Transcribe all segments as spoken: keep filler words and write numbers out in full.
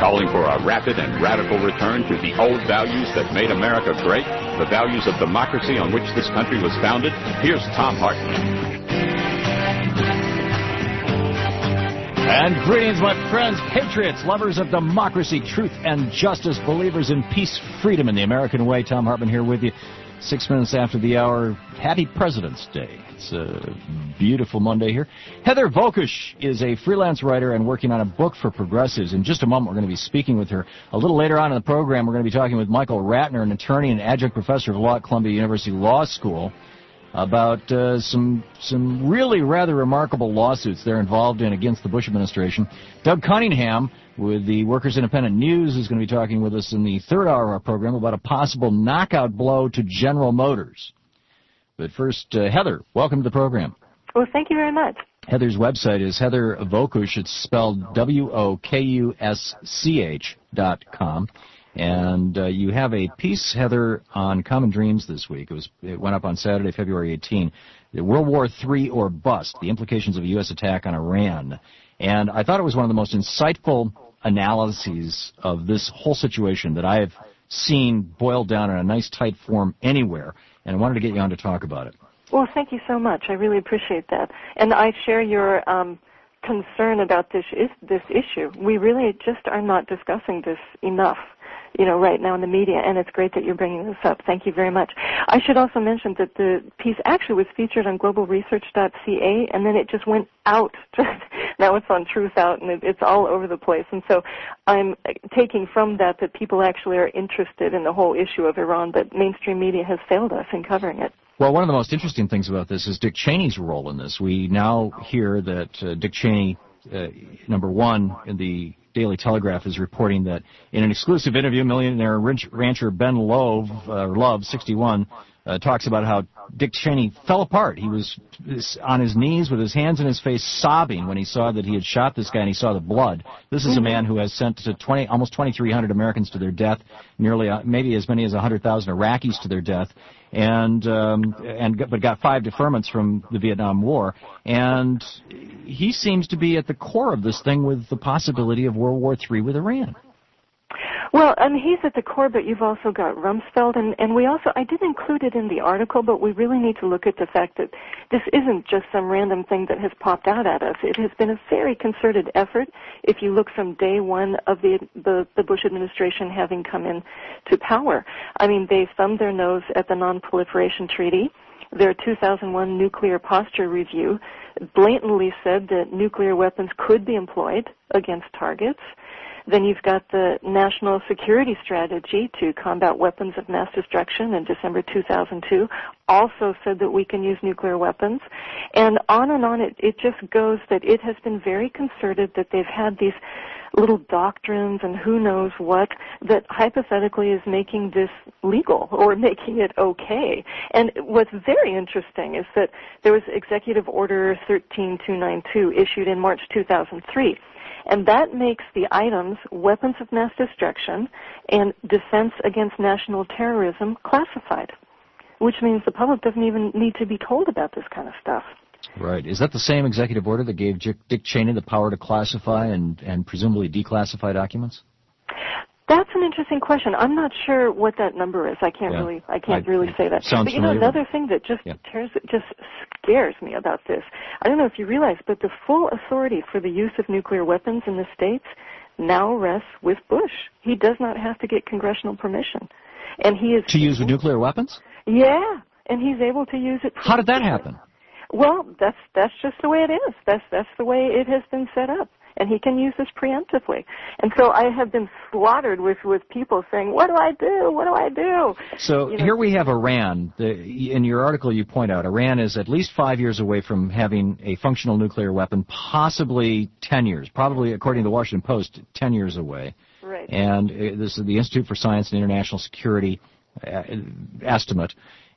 calling for a rapid and radical return to the old values that made America great, the values of democracy on which this country was founded. Here's Thom Hartmann. And greetings, my friends, patriots, lovers of democracy, truth, and justice, believers in peace, freedom, and the American way. Thom Hartmann here with you. Six minutes after the hour. Happy President's Day. It's a beautiful Monday here. Heather Vokush is a freelance writer and working on a book for progressives. In just a moment, we're going to be speaking with her. A little later on in the program, we're going to be talking with Michael Ratner, an attorney and adjunct professor of law at Columbia University Law School, about uh, some some really rather remarkable lawsuits they're involved in against the Bush administration. Doug Cunningham with the Workers Independent News is going to be talking with us in the third hour of our program about a possible knockout blow to General Motors. But first, uh, Heather, welcome to the program. Well, thank you very much. Heather's website is Heather Vokush. It's spelled W O K U S C H dot com. And uh, you have a piece, Heather, on Common Dreams this week. It was it went up on Saturday, February eighteenth. World War Three or Bust, the implications of a U S attack on Iran. And I thought it was one of the most insightful analyses of this whole situation that I have seen boiled down in a nice, tight form anywhere. And I wanted to get you on to talk about it. Well, thank you so much. I really appreciate that. And I share your um, concern about this is, this issue. We really just are not discussing this enough, you know, right now in the media, and it's great that you're bringing this up. Thank you very much. I should also mention that the piece actually was featured on global research dot c a, and then it just went out. Now it's on Truth Out, and it, it's all over the place. And so I'm taking from that that people actually are interested in the whole issue of Iran, but mainstream media has failed us in covering it. Well, one of the most interesting things about this is Dick Cheney's role in this. We now hear that uh, Dick Cheney, uh, number one, in the Daily Telegraph is reporting that in an exclusive interview, millionaire rancher Ben Love, uh, Love, sixty-one, uh, talks about how Dick Cheney fell apart. He was on his knees with his hands in his face, sobbing when he saw that he had shot this guy and he saw the blood. This is a man who has sent to twenty, almost twenty-three hundred Americans to their death, nearly uh, maybe as many as one hundred thousand Iraqis to their death, and um, and but got five deferments from the Vietnam War. And he seems to be at the core of this thing with the possibility of World War Three with Iran. Well, and he's at the core, but you've also got Rumsfeld, and, and we also, I did include it in the article, but we really need to look at the fact that this isn't just some random thing that has popped out at us. It has been a very concerted effort. If you look from day one of the, the, the Bush administration having come in to power, I mean, they thumbed their nose at the Non-Proliferation Treaty. Their two thousand one Nuclear Posture Review blatantly said that nuclear weapons could be employed against targets. Then you've got the National Security Strategy to Combat Weapons of Mass Destruction in December two thousand two, also said that we can use nuclear weapons. And on and on it, it just goes that it has been very concerted, that they've had these little doctrines and who knows what that hypothetically is making this legal or making it okay. And what's very interesting is that there was Executive Order thirteen two ninety-two issued in March two thousand three. And that makes the items weapons of mass destruction and defense against national terrorism classified, which means the public doesn't even need to be told about this kind of stuff. Right. Is that the same executive order that gave Dick Cheney the power to classify and, and presumably declassify documents? That's an interesting question. I'm not sure what that number is. I can't yeah. really, I can't I, really say that. Sounds but you know, familiar. another thing that just yeah. tears, just scares me about this. I don't know if you realize, but the full authority for the use of nuclear weapons in the states now rests with Bush. He does not have to get congressional permission, and he is to use with nuclear weapons. Yeah, and he's able to use it. How did that happen? Well, that's that's just the way it is. That's that's the way it has been set up. And he can use this preemptively. And so I have been slaughtered with, with people saying, what do I do? What do I do? So you know, here we have Iran. The, in your article you point out, Iran is at least five years away from having a functional nuclear weapon, possibly ten years, probably, according to the Washington Post, ten years away. Right. And this is the Institute for Science and International Security uh, estimate.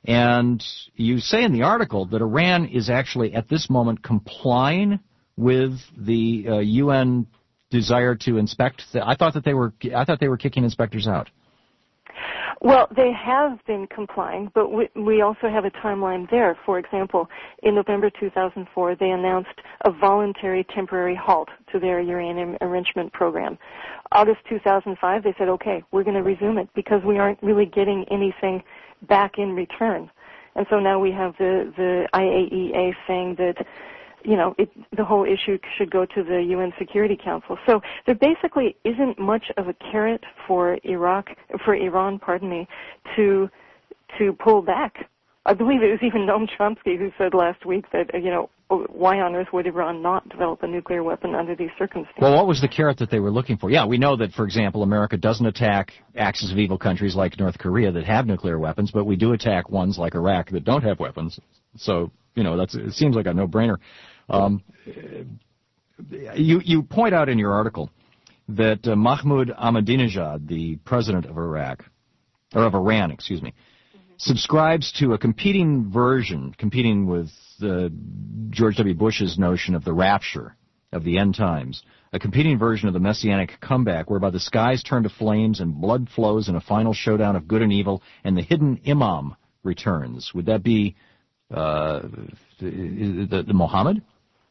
And you say in the article that Iran is actually, at this moment, complying with the uh, U N desire to inspect. The, I thought that they were. I thought they were kicking inspectors out. Well, they have been complying, but we, we also have a timeline there. For example, in November two thousand four, they announced a voluntary temporary halt to their uranium enrichment program. August two thousand five, they said, okay, we're going to resume it because we aren't really getting anything back in return. And so now we have the, the I A E A saying that, you know, it, the whole issue should go to the U N Security Council. So there basically isn't much of a carrot for Iraq, for Iran, pardon me, to to pull back. I believe it was even Noam Chomsky who said last week that, you know, why on earth would Iran not develop a nuclear weapon under these circumstances? Well, what was the carrot that they were looking for? Yeah, we know that, for example, America doesn't attack axis of evil countries like North Korea that have nuclear weapons, but we do attack ones like Iraq that don't have weapons. So, you know, that's it seems like a no-brainer. Um, you, you point out in your article that uh, Mahmoud Ahmadinejad, the president of Iraq, or of Iran, excuse me, mm-hmm. subscribes to a competing version, competing with uh, George W. Bush's notion of the rapture of the end times, a competing version of the messianic comeback whereby the skies turn to flames and blood flows in a final showdown of good and evil, and the hidden imam returns. Would that be uh, the, the, the Muhammad?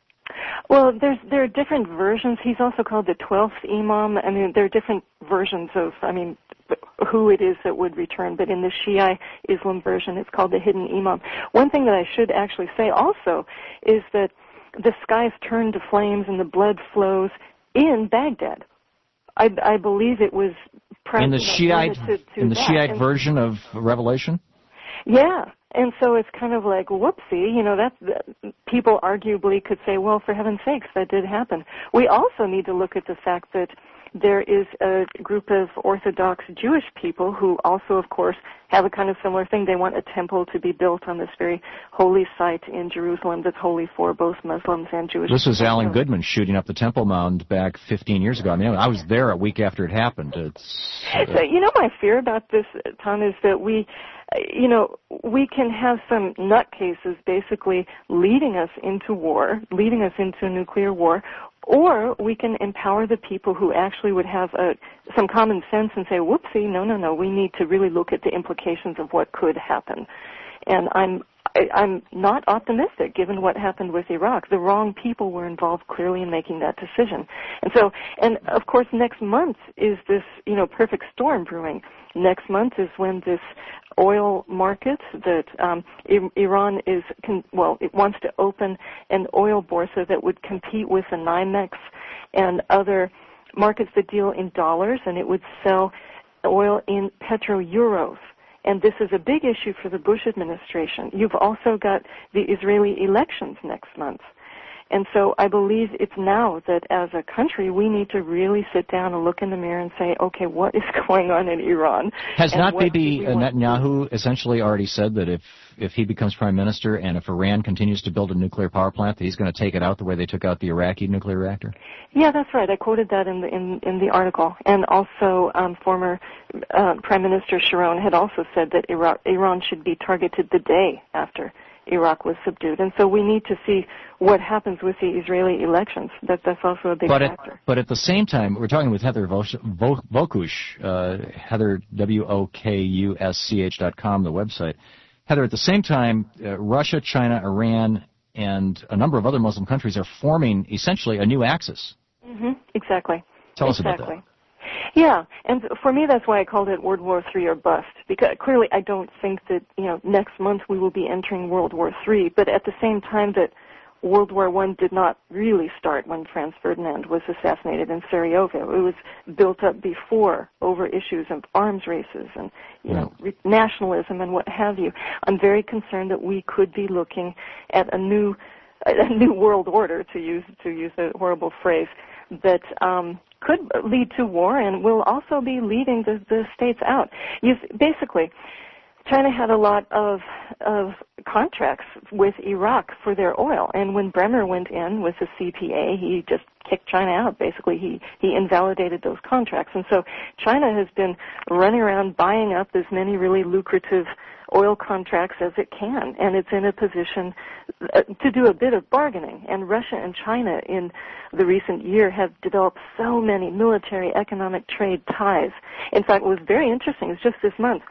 Well, there's there are different versions. He's also called the twelfth Imam. I mean, there are different versions of, I mean, who it is that would return. But in the Shia Islam version, it's called the hidden Imam. One thing that I should actually say also is that the skies turn to flames and the blood flows in Baghdad. I, I believe it was in the Shiite to, to in the that. Shiite and, version of Revelation. Yeah. And so it's kind of like, whoopsie, you know, that people arguably could say, well, for heaven's sakes, that did happen. We also need to look at the fact that there is a group of Orthodox Jewish people who also, of course, have a kind of similar thing. They want a temple to be built on this very holy site in Jerusalem that's holy for both Muslims and Jewish people. This was Alan Goodman shooting up the Temple Mound back fifteen years ago. I mean, I was there a week after it happened. It's, uh, so, you know, my fear about this, Tom, is that we, you know, we can have some nutcases basically leading us into war, leading us into nuclear war, or we can empower the people who actually would have a, some common sense and say, whoopsie, no, no, no, we need to really look at the implications of what could happen. And I'm I, I'm not optimistic given what happened with Iraq. The wrong people were involved clearly in making that decision. And so, and of course next month is this, you know, perfect storm brewing. Next month is when this oil market that um, I- Iran is, con- well, it wants to open an oil bourse that would compete with the NYMEX and other markets that deal in dollars, and it would sell oil in petro-euros. And this is a big issue for the Bush administration. You've also got the Israeli elections next month. And so I believe it's now that as a country we need to really sit down and look in the mirror and say, okay, what is going on in Iran? Has and not Bibi Netanyahu essentially already said that if, if he becomes prime minister and if Iran continues to build a nuclear power plant, that he's going to take it out the way they took out the Iraqi nuclear reactor? Yeah, that's right. I quoted that in the in, in the article. And also um, former uh, Prime Minister Sharon had also said that Iraq, Iran should be targeted the day after Iraq was subdued. And so we need to see what happens with the Israeli elections. That, that's also a big but factor. At, but at the same time, we're talking with Heather Vokush, uh, Heather, W O K U S C H dot com, the website. Heather, at the same time, uh, Russia, China, Iran, and a number of other Muslim countries are forming essentially a new axis. Mm-hmm. Exactly. Tell exactly. us about that. Yeah, and for me that's why I called it World War Three or bust, because clearly I don't think that, you know, next month we will be entering World War Three, but at the same time that World War One did not really start when Franz Ferdinand was assassinated in Sarajevo. It was built up before over issues of arms races and, you know, re- nationalism and what have you. I'm very concerned that we could be looking at a new a new world order, to use to use a horrible phrase, that um, could lead to war and will also be leading the, the states out. You've, basically, China had a lot of of contracts with Iraq for their oil, and when Bremer went in with the C P A, he just kicked China out. Basically, he he invalidated those contracts, and so China has been running around buying up as many really lucrative oil contracts as it can, and it's in a position uh, to do a bit of bargaining. And Russia and China in the recent year have developed so many military, economic, trade ties. In fact, what was very interesting is just this month,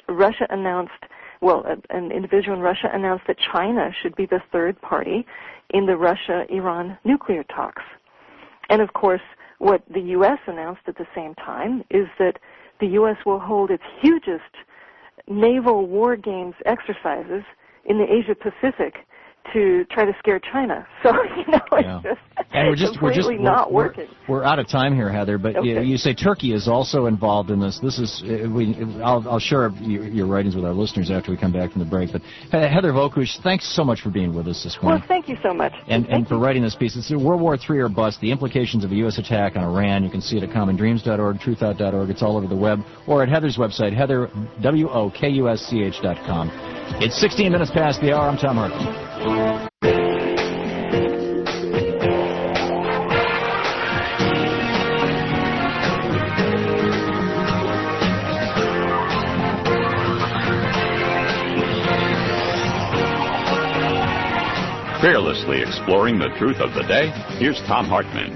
Russia announced, well, an individual in Russia announced that China should be the third party in the Russia-Iran nuclear talks. And, of course, what the U S announced at the same time is that the U S will hold its hugest naval war games exercises in the Asia-Pacific to try to scare China. So, you know, it's yeah. just and we're just, completely we're just, not we're, working. We're, we're out of time here, Heather, but okay. you, you say Turkey is also involved in this. This is, we, I'll, I'll share your, your writings with our listeners after we come back from the break. But Heather Vokush, thanks so much for being with us this morning. Well, thank you so much. And, and for you. writing this piece. It's World War Three or Bust, the implications of a U S attack on Iran. You can see it at common dreams dot org, truth out dot org. It's all over the web. Or at Heather's website, Heather, W O K U S C H dot com. It's sixteen minutes past the hour. I'm Tom Hartman. Fearlessly exploring the truth of the day, here's Tom Hartman.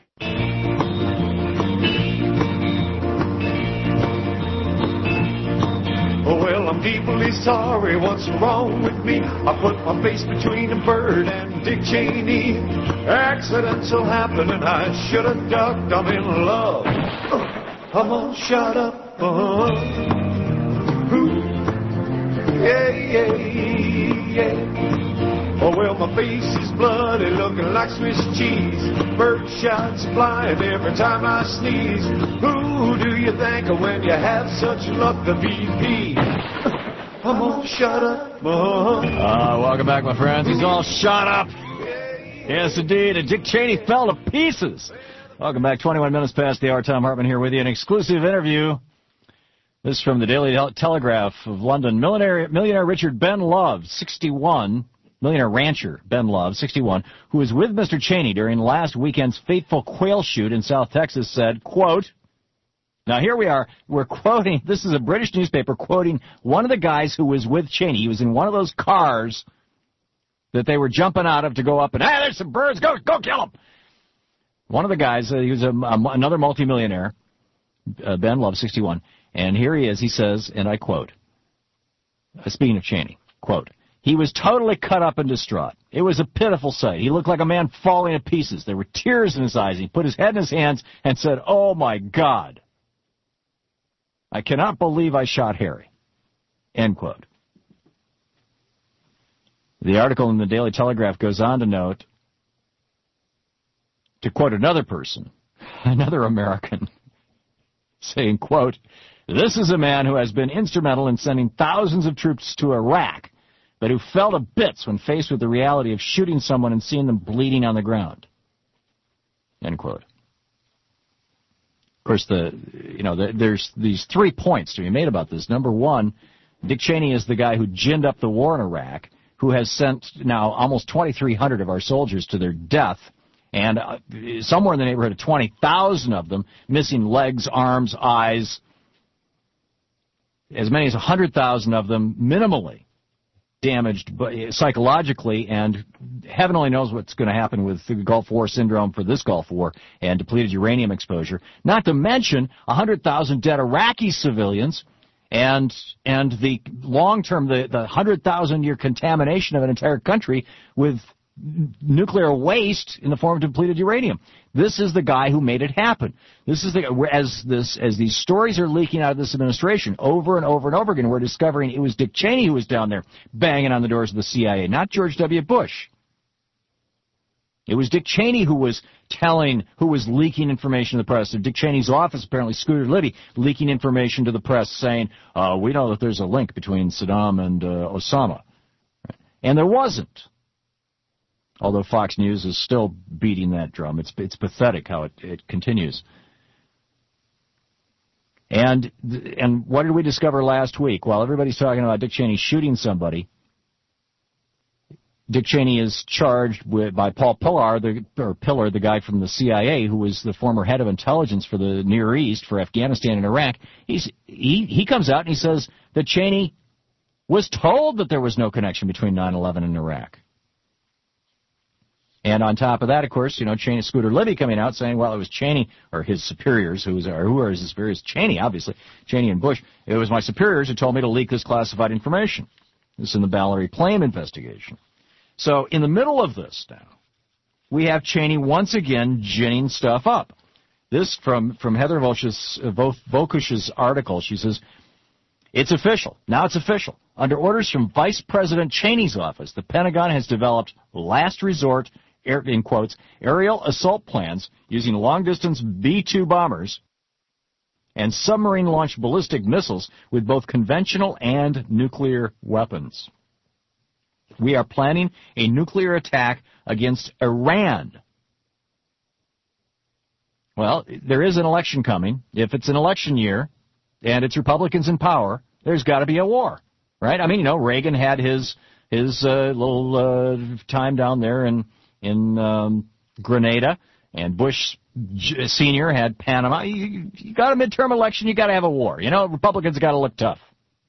Oh, well, I'm deeply sorry. What's wrong with me? I put my face between a bird and Dick Cheney. Accidents will happen and I should have ducked. I'm in love. I'm all shut up. Uh-huh. Ooh. Yeah, yeah, yeah. Oh, well, my face is bloody, looking like Swiss cheese. Bird shots flying every time I sneeze. Who do you think of when you have such luck? The V P. I'm all shut up. Uh-huh. Uh, welcome back, my friends. He's all shut up. Yes, indeed. And Dick Cheney fell to pieces. Welcome back. twenty-one minutes past the hour. Tom Hartman here with you. An exclusive interview. This is from the Daily Telegraph of London. Millionaire, millionaire Richard Ben Love, sixty-one. Millionaire rancher Ben Love, sixty-one, who was with Mister Cheney during last weekend's fateful quail shoot in South Texas, said, quote, now here we are, we're quoting, this is a British newspaper quoting one of the guys who was with Cheney. He was in one of those cars that they were jumping out of to go up and, hey, there's some birds, go go kill them. One of the guys, uh, he was a, a, another multimillionaire, uh, Ben Love, sixty-one, and here he is, he says, and I quote, uh, speaking of Cheney, quote, he was totally cut up and distraught. It was a pitiful sight. He looked like a man falling to pieces. There were tears in his eyes. He put his head in his hands and said, oh, my God. I cannot believe I shot Harry. End quote. The article in the Daily Telegraph goes on to note, to quote another person, another American, saying, quote, this is a man who has been instrumental in sending thousands of troops to Iraq, but who fell to bits when faced with the reality of shooting someone and seeing them bleeding on the ground. End quote. Of course, the you know the, there's these three points to be made about this. Number one, Dick Cheney is the guy who ginned up the war in Iraq, who has sent now almost twenty-three hundred of our soldiers to their death, and uh, somewhere in the neighborhood of twenty thousand of them missing legs, arms, eyes, as many as one hundred thousand of them minimally damaged psychologically, and heaven only knows what's going to happen with the Gulf War syndrome for this Gulf War and depleted uranium exposure. Not to mention one hundred thousand dead Iraqi civilians and and the long-term, the, the one hundred thousand year contamination of an entire country with nuclear waste in the form of depleted uranium. This is the guy who made it happen. This is the as this as these stories are leaking out of this administration over and over and over again. We're discovering it was Dick Cheney who was down there banging on the doors of the C I A, not George W. Bush. It was Dick Cheney who was telling, who was leaking information to the press. Dick Cheney's office, apparently Scooter Libby, leaking information to the press saying, uh, we know that there's a link between Saddam and uh, Osama. And there wasn't. Although Fox News is still beating that drum. It's it's pathetic how it, it continues. And and what did we discover last week? While everybody's talking about Dick Cheney shooting somebody, Dick Cheney is charged with by Paul Pillar, the or Pillar, the guy from the C I A, who was the former head of intelligence for the Near East, for Afghanistan and Iraq. He's he he comes out and he says that Cheney was told that there was no connection between nine eleven and Iraq. And on top of that, of course, you know, Cheney, Scooter Libby coming out saying, well, it was Cheney, or his superiors, who, was, or who are his superiors? Cheney, obviously, Cheney and Bush. It was my superiors who told me to leak this classified information. This is in the Valerie Plame investigation. So in the middle of this now, we have Cheney once again ginning stuff up. This from, from Heather Volkush's, uh, Volkush's article. She says, it's official. Now it's official. Under orders from Vice President Cheney's office, the Pentagon has developed last resort, air, in quotes, aerial assault plans using long-distance B two bombers and submarine-launched ballistic missiles with both conventional and nuclear weapons. We are planning a nuclear attack against Iran. Well, there is an election coming. If it's an election year and it's Republicans in power, there's got to be a war, right? I mean, you know, Reagan had his his uh, little uh, time down there in in um, Grenada, and Bush Senior had Panama. You, you got a midterm election, you got to have a war. You know, Republicans got to look tough.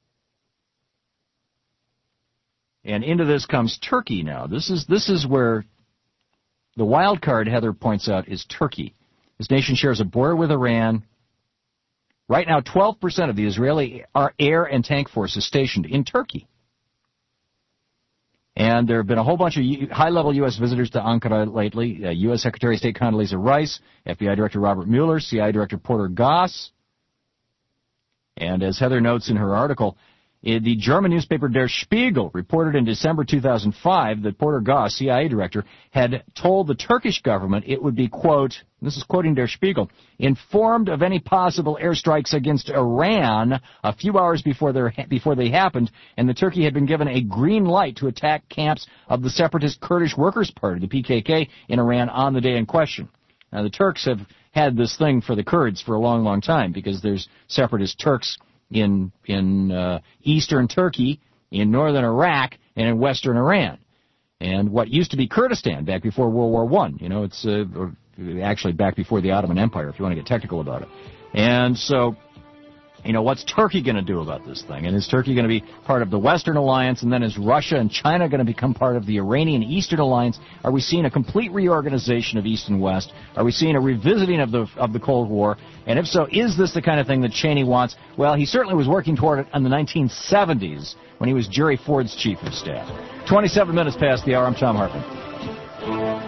And into this comes Turkey now. This is this is where the wild card, Heather points out, is Turkey. This nation shares a border with Iran. Right now, twelve percent of the Israeli air and tank force is stationed in Turkey. And there have been a whole bunch of high-level U S visitors to Ankara lately. Uh, U S Secretary of State Condoleezza Rice, F B I Director Robert Mueller, C I A Director Porter Goss. And as Heather notes in her article, the German newspaper Der Spiegel reported in December two thousand five that Porter Goss, C I A director, had told the Turkish government it would be, quote, this is quoting Der Spiegel, informed of any possible airstrikes against Iran a few hours before, before they happened, and that Turkey had been given a green light to attack camps of the separatist Kurdish Workers' Party, the P K K, in Iran on the day in question. Now, the Turks have had this thing for the Kurds for a long, long time because there's separatist Turks in in uh, eastern Turkey, in northern Iraq, and in western Iran. And what used to be Kurdistan back before World War One, you know, it's uh, or actually back before the Ottoman Empire, if you want to get technical about it. And so, you know, what's Turkey going to do about this thing? And is Turkey going to be part of the Western Alliance, and then is Russia and China going to become part of the Iranian Eastern Alliance? Are we seeing a complete reorganization of East and West? Are we seeing a revisiting of the of the Cold War? And if so, is this the kind of thing that Cheney wants? Well, he certainly was working toward it in the nineteen seventies when he was Jerry Ford's chief of staff. twenty-seven minutes past the hour. I'm Tom Hartman.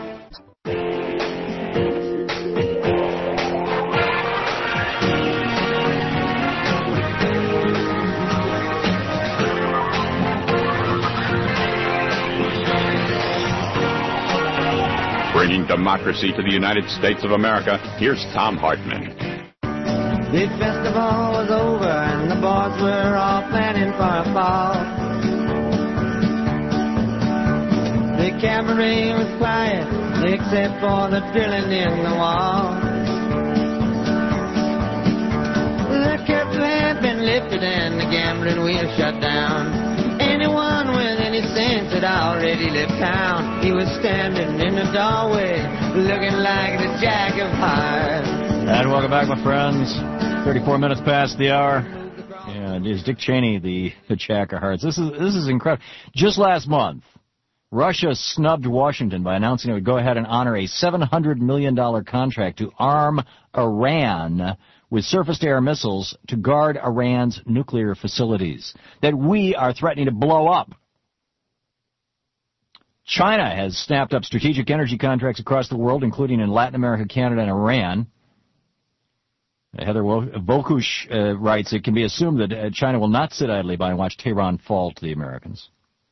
Bringing democracy to the United States of America, here's Tom Hartman. The festival was over and the boys were all planning for a fall. The cabaret was quiet except for the drilling in the wall. The curtain had been lifted and the gambling wheel shut down. Anyone with any sense had already left town. He was standing in the doorway, looking like the Jack of Hearts. And welcome back, my friends. thirty-four minutes past the hour. And is Dick Cheney the, the Jack of Hearts? This is this is incredible. Just last month, Russia snubbed Washington by announcing it would go ahead and honor a seven hundred million dollars contract to arm Iran with surface-to-air missiles to guard Iran's nuclear facilities that we are threatening to blow up. China has snapped up strategic energy contracts across the world, including in Latin America, Canada, and Iran. Heather Volkush uh, writes, it can be assumed that uh, China will not sit idly by and watch Tehran fall to the Americans.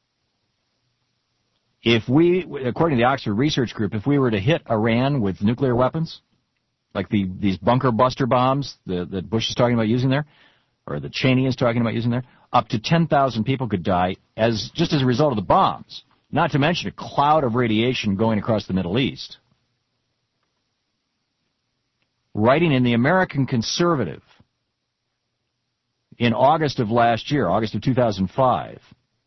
If we, according to the Oxford Research Group, if we were to hit Iran with nuclear weapons, like the, these bunker buster bombs the, that Bush is talking about using there, or that Cheney is talking about using there, up to ten thousand people could die as just as a result of the bombs, not to mention a cloud of radiation going across the Middle East. Writing in the American Conservative in August of last year, August of two thousand five,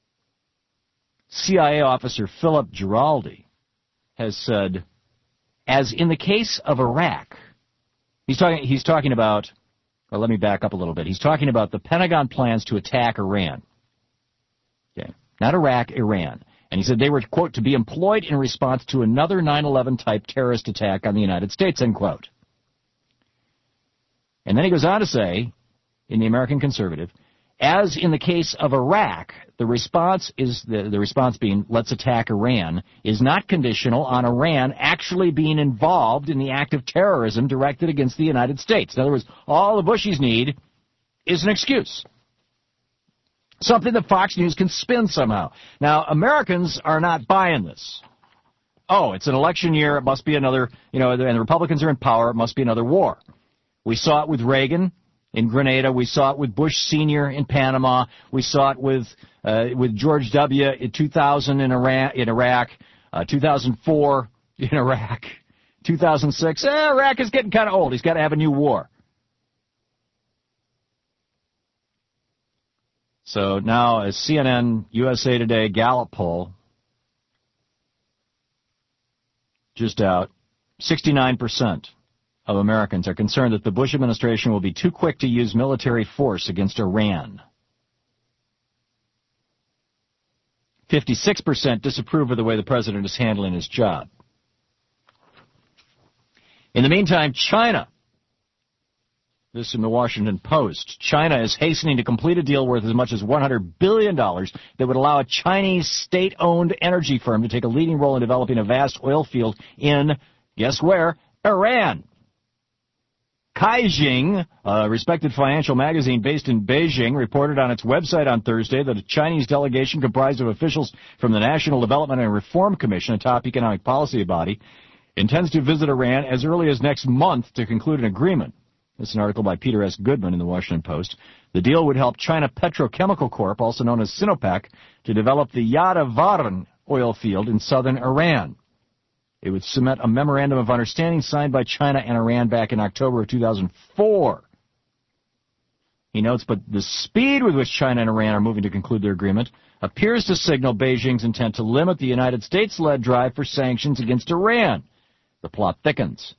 C I A officer Philip Giraldi has said, as in the case of Iraq, he's talking, he's talking about, well, let me back up a little bit. He's talking about the Pentagon plans to attack Iran. Okay. Not Iraq, Iran. And he said they were, quote, to be employed in response to another nine eleven type terrorist attack on the United States, end quote. And then he goes on to say, in the American Conservative, as in the case of Iraq, the response is the, the response being, let's attack Iran, is not conditional on Iran actually being involved in the act of terrorism directed against the United States. In other words, all the Bushies need is an excuse. Something that Fox News can spin somehow. Now, Americans are not buying this. Oh, it's an election year, it must be another, you know, and the Republicans are in power, it must be another war. We saw it with Reagan in Grenada. We saw it with Bush Senior in Panama. We saw it with uh, with George W. in two thousand in Iraq, in Iraq uh, two thousand four in Iraq, two thousand six. Eh, Iraq is getting kind of old. He's got to have a new war. So now a C N N, U S A Today, Gallup poll just out, sixty-nine percent of Americans are concerned that the Bush administration will be too quick to use military force against Iran. fifty-six percent disapprove of the way the president is handling his job. In the meantime, China, this in the Washington Post, China is hastening to complete a deal worth as much as one hundred billion dollars that would allow a Chinese state-owned energy firm to take a leading role in developing a vast oil field in, guess where, Iran. Caixin, a respected financial magazine based in Beijing, reported on its website on Thursday that a Chinese delegation comprised of officials from the National Development and Reform Commission, a top economic policy body, intends to visit Iran as early as next month to conclude an agreement. This is an article by Peter S. Goodman in the Washington Post. The deal would help China Petrochemical Corp, also known as Sinopec, to develop the Yadavarn oil field in southern Iran. It would cement a memorandum of understanding signed by China and Iran back in October of two thousand four. He notes, but the speed with which China and Iran are moving to conclude their agreement appears to signal Beijing's intent to limit the United States-led drive for sanctions against Iran. The plot thickens.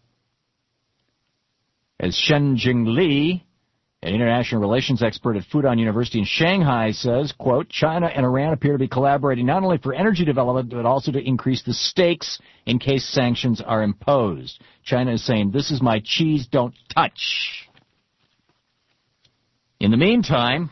As Shen Jingli, an international relations expert at Fudan University in Shanghai, says, quote, China and Iran appear to be collaborating not only for energy development, but also to increase the stakes in case sanctions are imposed. China is saying, this is my cheese, don't touch. In the meantime,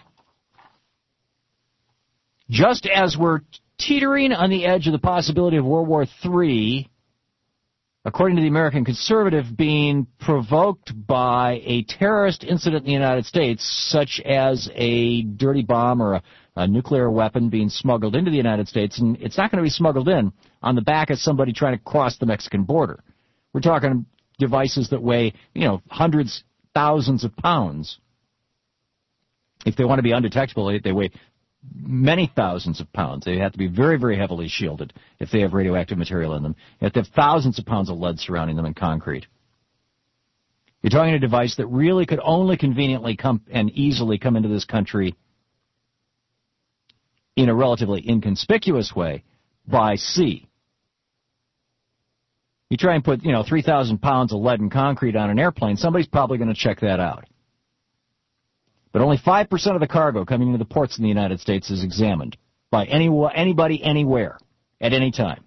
just as we're teetering on the edge of the possibility of World War Three, according to the American Conservative, being provoked by a terrorist incident in the United States, such as a dirty bomb or a, a nuclear weapon being smuggled into the United States, and it's not going to be smuggled in on the back of somebody trying to cross the Mexican border. We're talking devices that weigh, you know, hundreds, thousands of pounds. If they want to be undetectable, they, they weigh many thousands of pounds. They have to be very, very heavily shielded if they have radioactive material in them. They have to have thousands of pounds of lead surrounding them in concrete. You're talking a device that really could only conveniently come and easily come into this country in a relatively inconspicuous way by sea. You try and put, you know, three thousand pounds of lead and concrete on an airplane, somebody's probably going to check that out. But only five percent of the cargo coming into the ports in the United States is examined by any, anybody, anywhere, at any time.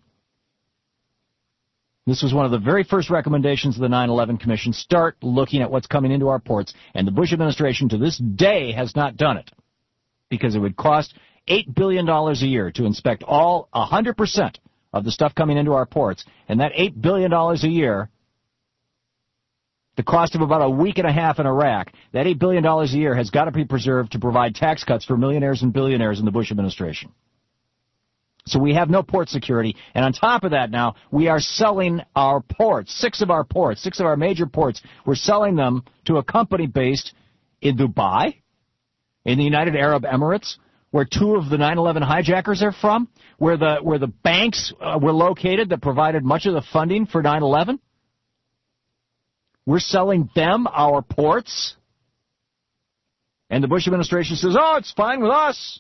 This was one of the very first recommendations of the nine eleven Commission. Start looking at what's coming into our ports. And the Bush administration to this day has not done it because it would cost eight billion dollars a year to inspect all one hundred percent of the stuff coming into our ports. And that eight billion dollars a year, the cost of about a week and a half in Iraq, that eight billion dollars a year has got to be preserved to provide tax cuts for millionaires and billionaires in the Bush administration. So we have no port security. And on top of that now, we are selling our ports, six of our ports, six of our major ports, we're selling them to a company based in Dubai, in the United Arab Emirates, where two of the nine eleven hijackers are from, where the, where the banks uh, were located that provided much of the funding for nine eleven. We're selling them our ports. And the Bush administration says, oh, it's fine with us.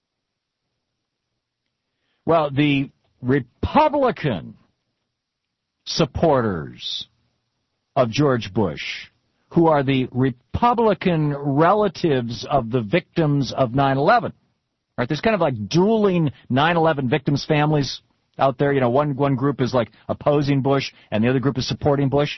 Well, the Republican supporters of George Bush, who are the Republican relatives of the victims of nine eleven, Right? There's kind of like dueling nine eleven victims' families out there. You know, one one group is like opposing Bush, and the other group is supporting Bush.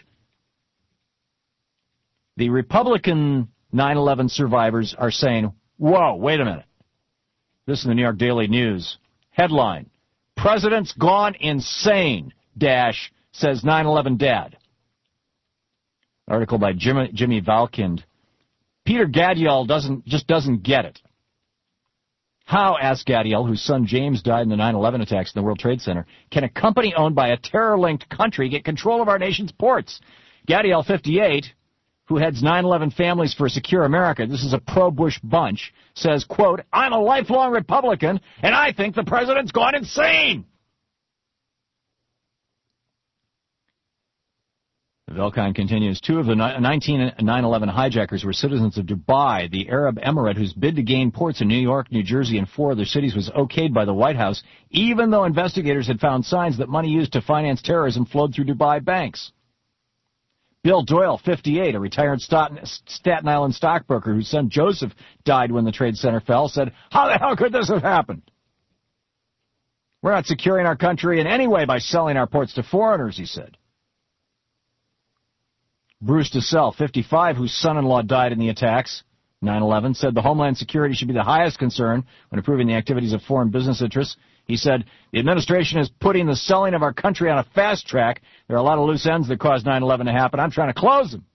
The Republican nine eleven survivors are saying, whoa, wait a minute. This is the New York Daily News. Headline, President's gone insane, dash, says nine eleven dad. Article by Jimmy, Jimmy Valkind. Peter Gadiel doesn't just doesn't get it. How, asked Gadiel, whose son James died in the nine eleven attacks in the World Trade Center, can a company owned by a terror-linked country get control of our nation's ports? Gadiel, fifty-eight, who heads nine eleven Families for a Secure America, this is a pro-Bush bunch, says, quote, I'm a lifelong Republican, and I think the president's gone insane. Velkind continues, two of the nineteen nine eleven hijackers were citizens of Dubai, the Arab Emirate, whose bid to gain ports in New York, New Jersey, and four other cities was okayed by the White House, even though investigators had found signs that money used to finance terrorism flowed through Dubai banks. Bill Doyle, fifty-eight, a retired Staten Island stockbroker whose son Joseph died when the Trade Center fell, said, how the hell could this have happened? We're not securing our country in any way by selling our ports to foreigners, he said. Bruce DeSalle, fifty-five, whose son-in-law died in the attacks, nine eleven, said the Homeland Security should be the highest concern when approving the activities of foreign business interests. He said, the administration is putting the selling of our country on a fast track. There are a lot of loose ends that caused nine eleven to happen. I'm trying to close them.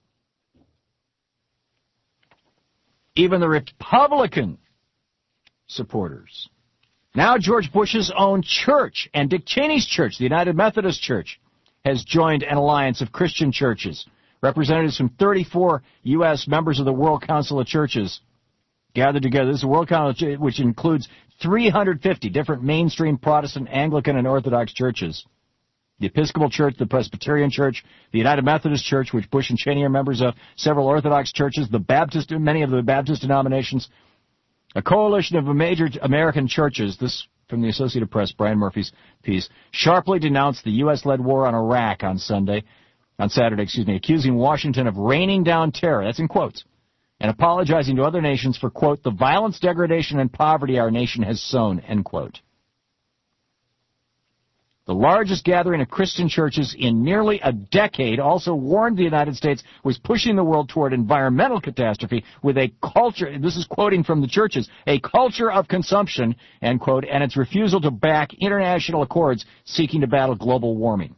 Even the Republican supporters. Now George Bush's own church and Dick Cheney's church, the United Methodist Church, has joined an alliance of Christian churches. Representatives from thirty-four U S members of the World Council of Churches gathered together. This is a World Council which includes three hundred fifty different mainstream Protestant, Anglican, and Orthodox churches. The Episcopal Church, the Presbyterian Church, the United Methodist Church, which Bush and Cheney are members of, several Orthodox churches, the Baptist, many of the Baptist denominations, a coalition of major American churches, this from the Associated Press, Brian Murphy's piece, sharply denounced the U S-led war on Iraq on Sunday, on Saturday, excuse me, accusing Washington of raining down terror, that's in quotes, and apologizing to other nations for, quote, the violence, degradation, and poverty our nation has sown, end quote. The largest gathering of Christian churches in nearly a decade also warned the United States was pushing the world toward environmental catastrophe with a culture, this is quoting from the churches, a culture of consumption, end quote, and its refusal to back international accords seeking to battle global warming.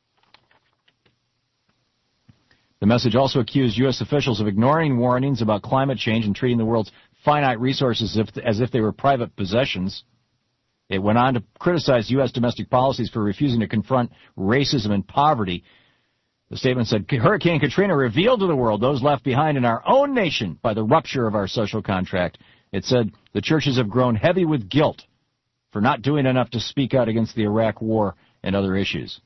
The message also accused U S officials of ignoring warnings about climate change and treating the world's finite resources as if, as if they were private possessions. It went on to criticize U S domestic policies for refusing to confront racism and poverty. The statement said, Hurricane Katrina revealed to the world those left behind in our own nation by the rupture of our social contract. It said, the churches have grown heavy with guilt for not doing enough to speak out against the Iraq war and other issues.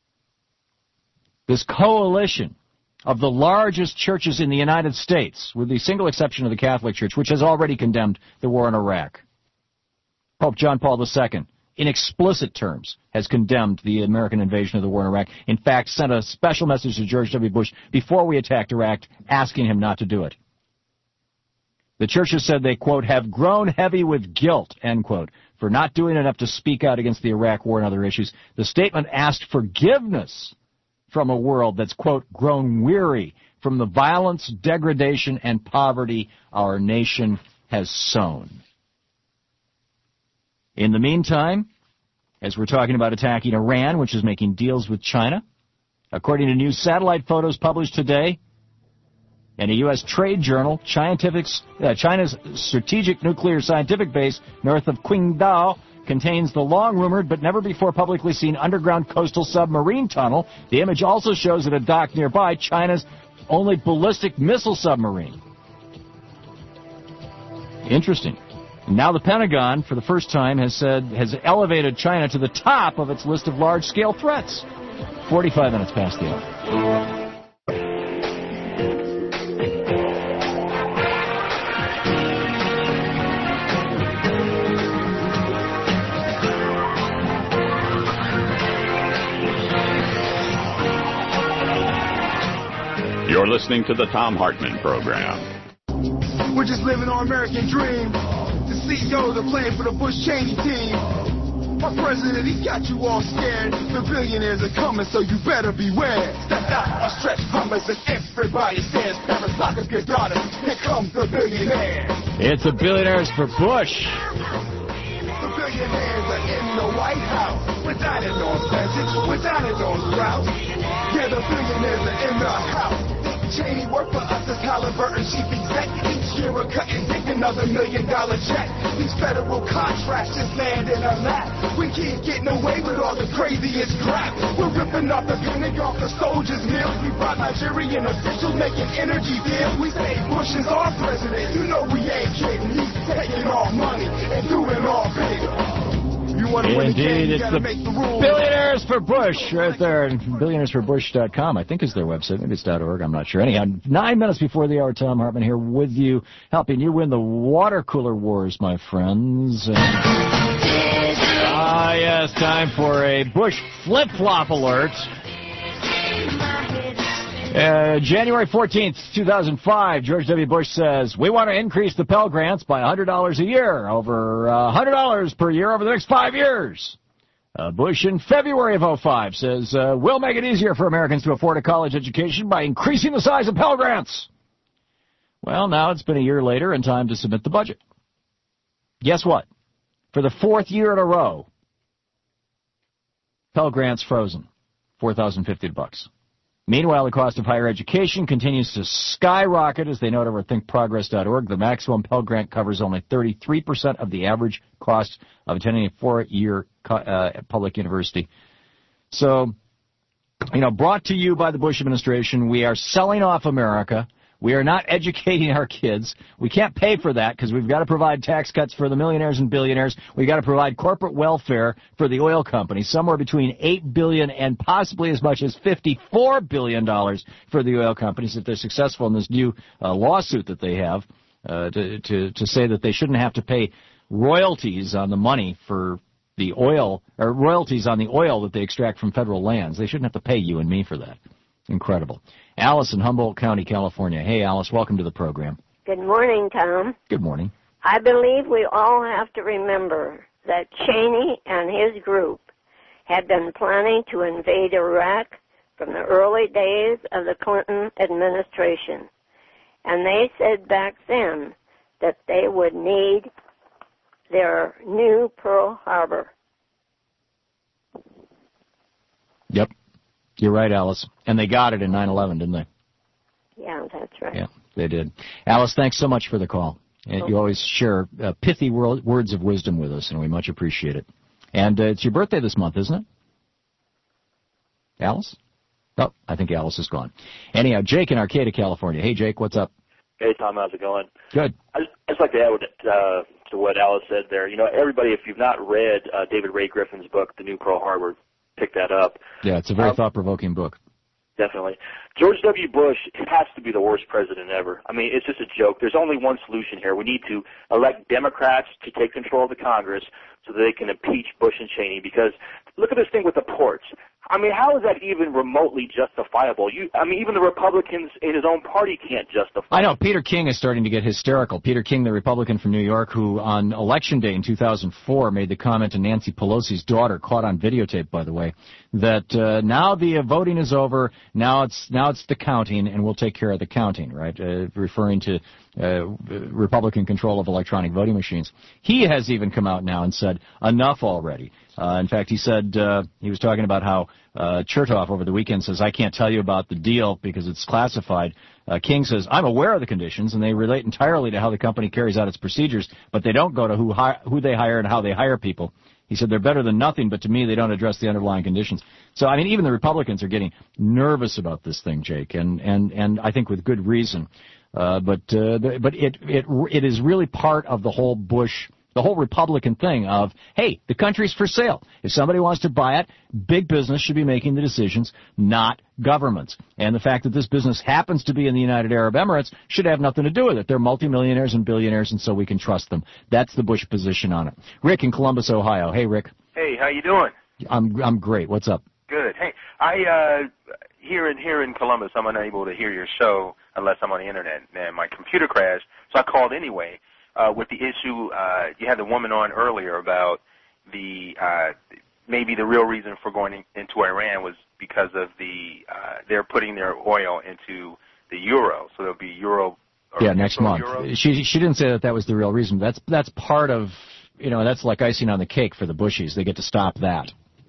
This coalition of the largest churches in the United States, with the single exception of the Catholic Church, which has already condemned the war in Iraq. Pope John Paul the Second, in explicit terms, has condemned the American invasion of the war in Iraq. In fact, sent a special message to George W. Bush before we attacked Iraq, asking him not to do it. The churches said they, quote, have grown heavy with guilt, end quote, for not doing enough to speak out against the Iraq war and other issues. The statement asked forgiveness from a world that's, quote, grown weary from the violence, degradation, and poverty our nation has sown. In the meantime, as we're talking about attacking Iran, which is making deals with China, according to new satellite photos published today in a U S trade journal, uh, China's strategic nuclear scientific base north of Qingdao contains the long-rumored but never-before publicly seen underground coastal submarine tunnel. The image also shows at a dock nearby China's only ballistic missile submarine. Interesting. Now the Pentagon, for the first time, has said has elevated China to the top of its list of large-scale threats. forty-five minutes past the hour. You're listening to the Thom Hartmann Program. We're just living our American dream. To see C E O, the plan for the Bush-Cheney team. My president, he got you all scared. The billionaires are coming, so you better beware. Step out, I stretch hummus, and everybody says, parents, lock up your daughters. Here comes the billionaire. It's the billionaires for Bush. The billionaires are in the White House. We're dining on pheasants, we're dining on grouse. Yeah, the billionaires are in the house. Cheney work for us as Halliburton chief exec. Each year we're cutting dick another million dollar check. These federal contracts just land in our lap. We keep getting away with all the craziest crap. We're ripping off the panic off the soldiers' meals. We brought Nigerian officials making energy deals. We say Bush is our president. You know we ain't kidding. He's taking our money and doing all big. You want to win the game, you gotta make the rules. Billionaires for Bush right there. billionaires for bush dot com, I think, is their website. Maybe it's .org, I'm not sure. Anyhow, nine minutes before the hour, Tom Hartman here with you, helping you win the water cooler wars, my friends. Ah, yes, time for a Bush flip-flop alert. Uh, January fourteenth, two thousand five, George W. Bush says, we want to increase the Pell Grants by one hundred dollars a year, over uh, one hundred dollars per year over the next five years. Uh, Bush in February of oh five says, uh, we'll make it easier for Americans to afford a college education by increasing the size of Pell Grants. Well, now it's been a year later and time to submit the budget. Guess what? For the fourth year in a row, Pell Grants frozen, four thousand fifty bucks. Meanwhile, the cost of higher education continues to skyrocket. As they note over think progress dot org, the maximum Pell Grant covers only thirty-three percent of the average cost of attending a four-year uh, public university. So, you know, brought to you by the Bush administration, we are selling off America. We are not educating our kids. We can't pay for that because we've got to provide tax cuts for the millionaires and billionaires. We've got to provide corporate welfare for the oil companies, somewhere between eight billion dollars and possibly as much as fifty-four billion dollars for the oil companies if they're successful in this new uh, lawsuit that they have uh, to, to, to say that they shouldn't have to pay royalties on the money for the oil, or royalties on the oil that they extract from federal lands. They shouldn't have to pay you and me for that. Incredible. Alice in Humboldt County, California. Hey, Alice, welcome to the program. Good morning, Tom. Good morning. I believe we all have to remember that Cheney and his group had been planning to invade Iraq from the early days of the Clinton administration. And they said back then that they would need their new Pearl Harbor. Yep. You're right, Alice. And they got it in nine eleven, didn't they? Yeah, that's right. Yeah, they did. Alice, thanks so much for the call. And you always share uh, pithy world, words of wisdom with us, and we much appreciate it. And uh, it's your birthday this month, isn't it? Alice? Oh, I think Alice is gone. Anyhow, Jake in Arcata, California. Hey, Jake, what's up? Hey, Tom, how's it going? Good. I just, I just like to add what, uh, to what Alice said there. You know, everybody, if you've not read uh, David Ray Griffin's book, The New Pearl Harbor, pick that up. Yeah, it's a very um, thought-provoking book. Definitely. George W. Bush has to be the worst president ever. I mean, it's just a joke. There's only one solution here. We need to elect Democrats to take control of the Congress so that they can impeach Bush and Cheney, because look at this thing with the ports. I mean, how is that even remotely justifiable? You, I mean, even the Republicans in his own party can't justify it. I know. Peter King is starting to get hysterical. Peter King, the Republican from New York, who on Election Day in two thousand four made the comment to Nancy Pelosi's daughter, caught on videotape, by the way, that uh, now the uh, voting is over, now it's now it's the counting, and we'll take care of the counting, right, uh, referring to uh, Republican control of electronic voting machines. He has even come out now and said, enough already. Uh, in fact, he said, uh, he was talking about how uh, Chertoff over the weekend says, I can't tell you about the deal because it's classified. Uh, King says, I'm aware of the conditions, and they relate entirely to how the company carries out its procedures, but they don't go to who, hi- who they hire and how they hire people. He said, they're better than nothing, but to me, they don't address the underlying conditions. So, I mean, even the Republicans are getting nervous about this thing, Jake, and, and, and I think with good reason. Uh, but uh, the, but it, it, it is really part of the whole Bush, the whole Republican thing of, hey, the country's for sale. If somebody wants to buy it, big business should be making the decisions, not governments. And the fact that this business happens to be in the United Arab Emirates should have nothing to do with it. They're multimillionaires and billionaires, and so we can trust them. That's the Bush position on it. Rick in Columbus, Ohio. Hey, Rick. Hey, how you doing? I'm I'm great. What's up? Good. Hey, I uh here in here in Columbus, I'm unable to hear your show unless I'm on the internet, and my computer crashed, so I called anyway. uh, with the issue, uh, you had the woman on earlier about the uh, maybe the real reason for going in, into Iran was because of the uh, they're putting their oil into the euro, so there'll be euro. Or yeah, next month. Euro. She she didn't say that that was the real reason. That's that's part of, you know, that's like icing on the cake for the Bushies. They get to stop that.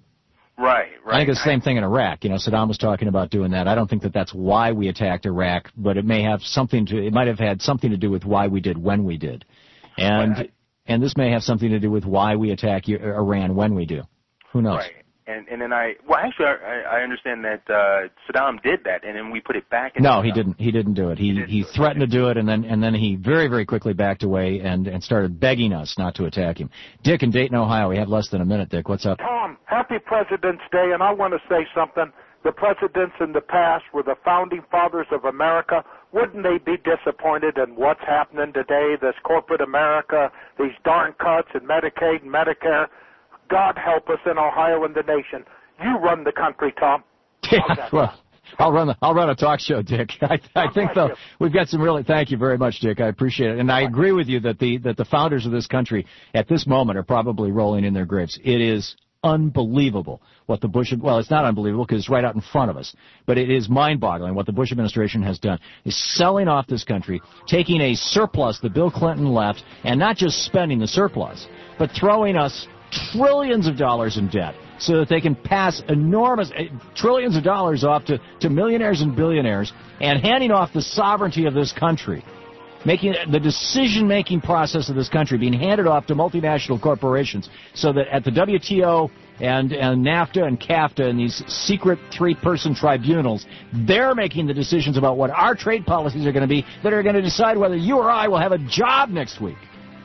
Right, right. I think it's the same thing in Iraq. You know, Saddam was talking about doing that. I don't think that that's why we attacked Iraq, but it may have something to, it might have had something to do with why we did when we did. And, right. and this may have something to do with why we attack Iran when we do. Who knows? Right. And and then I, well, actually, I, I understand that uh, Saddam did that, and then we put it back in. No, he didn't. He didn't do it. He he, he threatened to do it, and then and then he very very quickly backed away and and started begging us not to attack him. Dick in Dayton, Ohio. We have less than a minute. Dick, what's up? Tom, happy President's Day, and I want to say something. The presidents in the past were the founding fathers of America. Wouldn't they be disappointed in what's happening today? This corporate America, these darn cuts in Medicaid and Medicare. God help us in Ohio and the nation. You run the country, Tom. Yeah, well, I'll run the, I'll run a talk show, Dick. I, I think though we've got some really. Thank you very much, Dick. I appreciate it, and I agree with you that the that the founders of this country at this moment are probably rolling in their graves. It is unbelievable what the Bush. Well, it's not unbelievable because it's right out in front of us, but it is mind-boggling what the Bush administration has done. Is selling off this country, taking a surplus that Bill Clinton left, and not just spending the surplus, but throwing us trillions of dollars in debt so that they can pass enormous uh, trillions of dollars off to, to millionaires and billionaires and handing off the sovereignty of this country, making the decision-making process of this country being handed off to multinational corporations so that at the W T O and, and NAFTA and CAFTA and these secret three-person tribunals, they're making the decisions about what our trade policies are going to be that are going to decide whether you or I will have a job next week.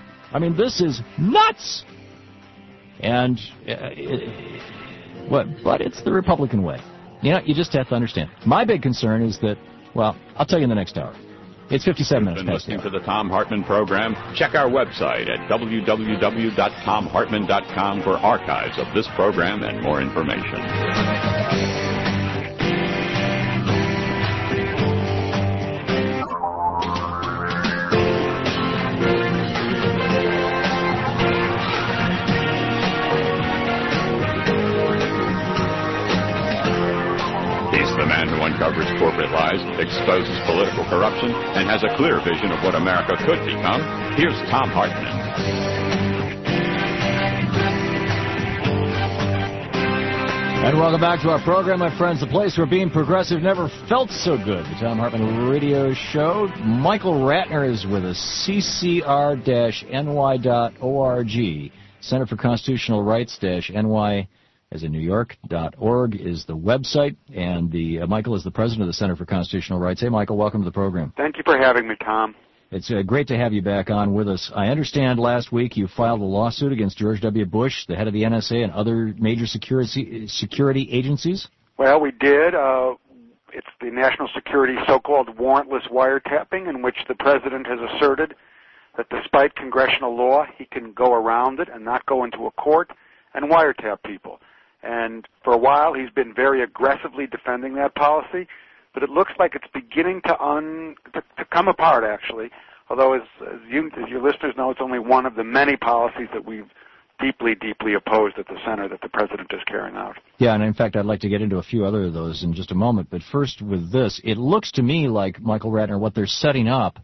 I mean, this is nuts. And, uh, it, what, but it's the Republican way. You know, you just have to understand. My big concern is that, well, I'll tell you in the next hour. It's fifty-seven minutes past the hour. Listening to the Thom Hartmann program, check our website at w w w dot tom hartmann dot com for archives of this program and more information. The man who uncovers corporate lies, exposes political corruption, and has a clear vision of what America could become. Here's Thom Hartmann. And welcome back to our program, my friends. The place where being progressive never felt so good. The Thom Hartmann Radio Show. Michael Ratner is with us. C C R N Y dot org. Center for Constitutional Rights N Y as in New York dot org is the website, and the uh, Michael is the president of the Center for Constitutional Rights. Hey, Michael, welcome to the program. Thank you for having me, Tom. It's uh, great to have you back on with us. I understand last week you filed a lawsuit against George W. Bush, the head of the N S A, and other major security security agencies. Well, we did. Uh, it's the national security so-called warrantless wiretapping, in which the president has asserted that despite congressional law, he can go around it and not go into a court and wiretap people. And for a while, he's been very aggressively defending that policy, but it looks like it's beginning to un to, to come apart, actually. Although, as, as, you, as your listeners know, it's only one of the many policies that we've deeply, deeply opposed at the center that the president is carrying out. Yeah, and in fact, I'd like to get into a few other of those in just a moment. But first, with this, it looks to me like, Michael Ratner, what they're setting up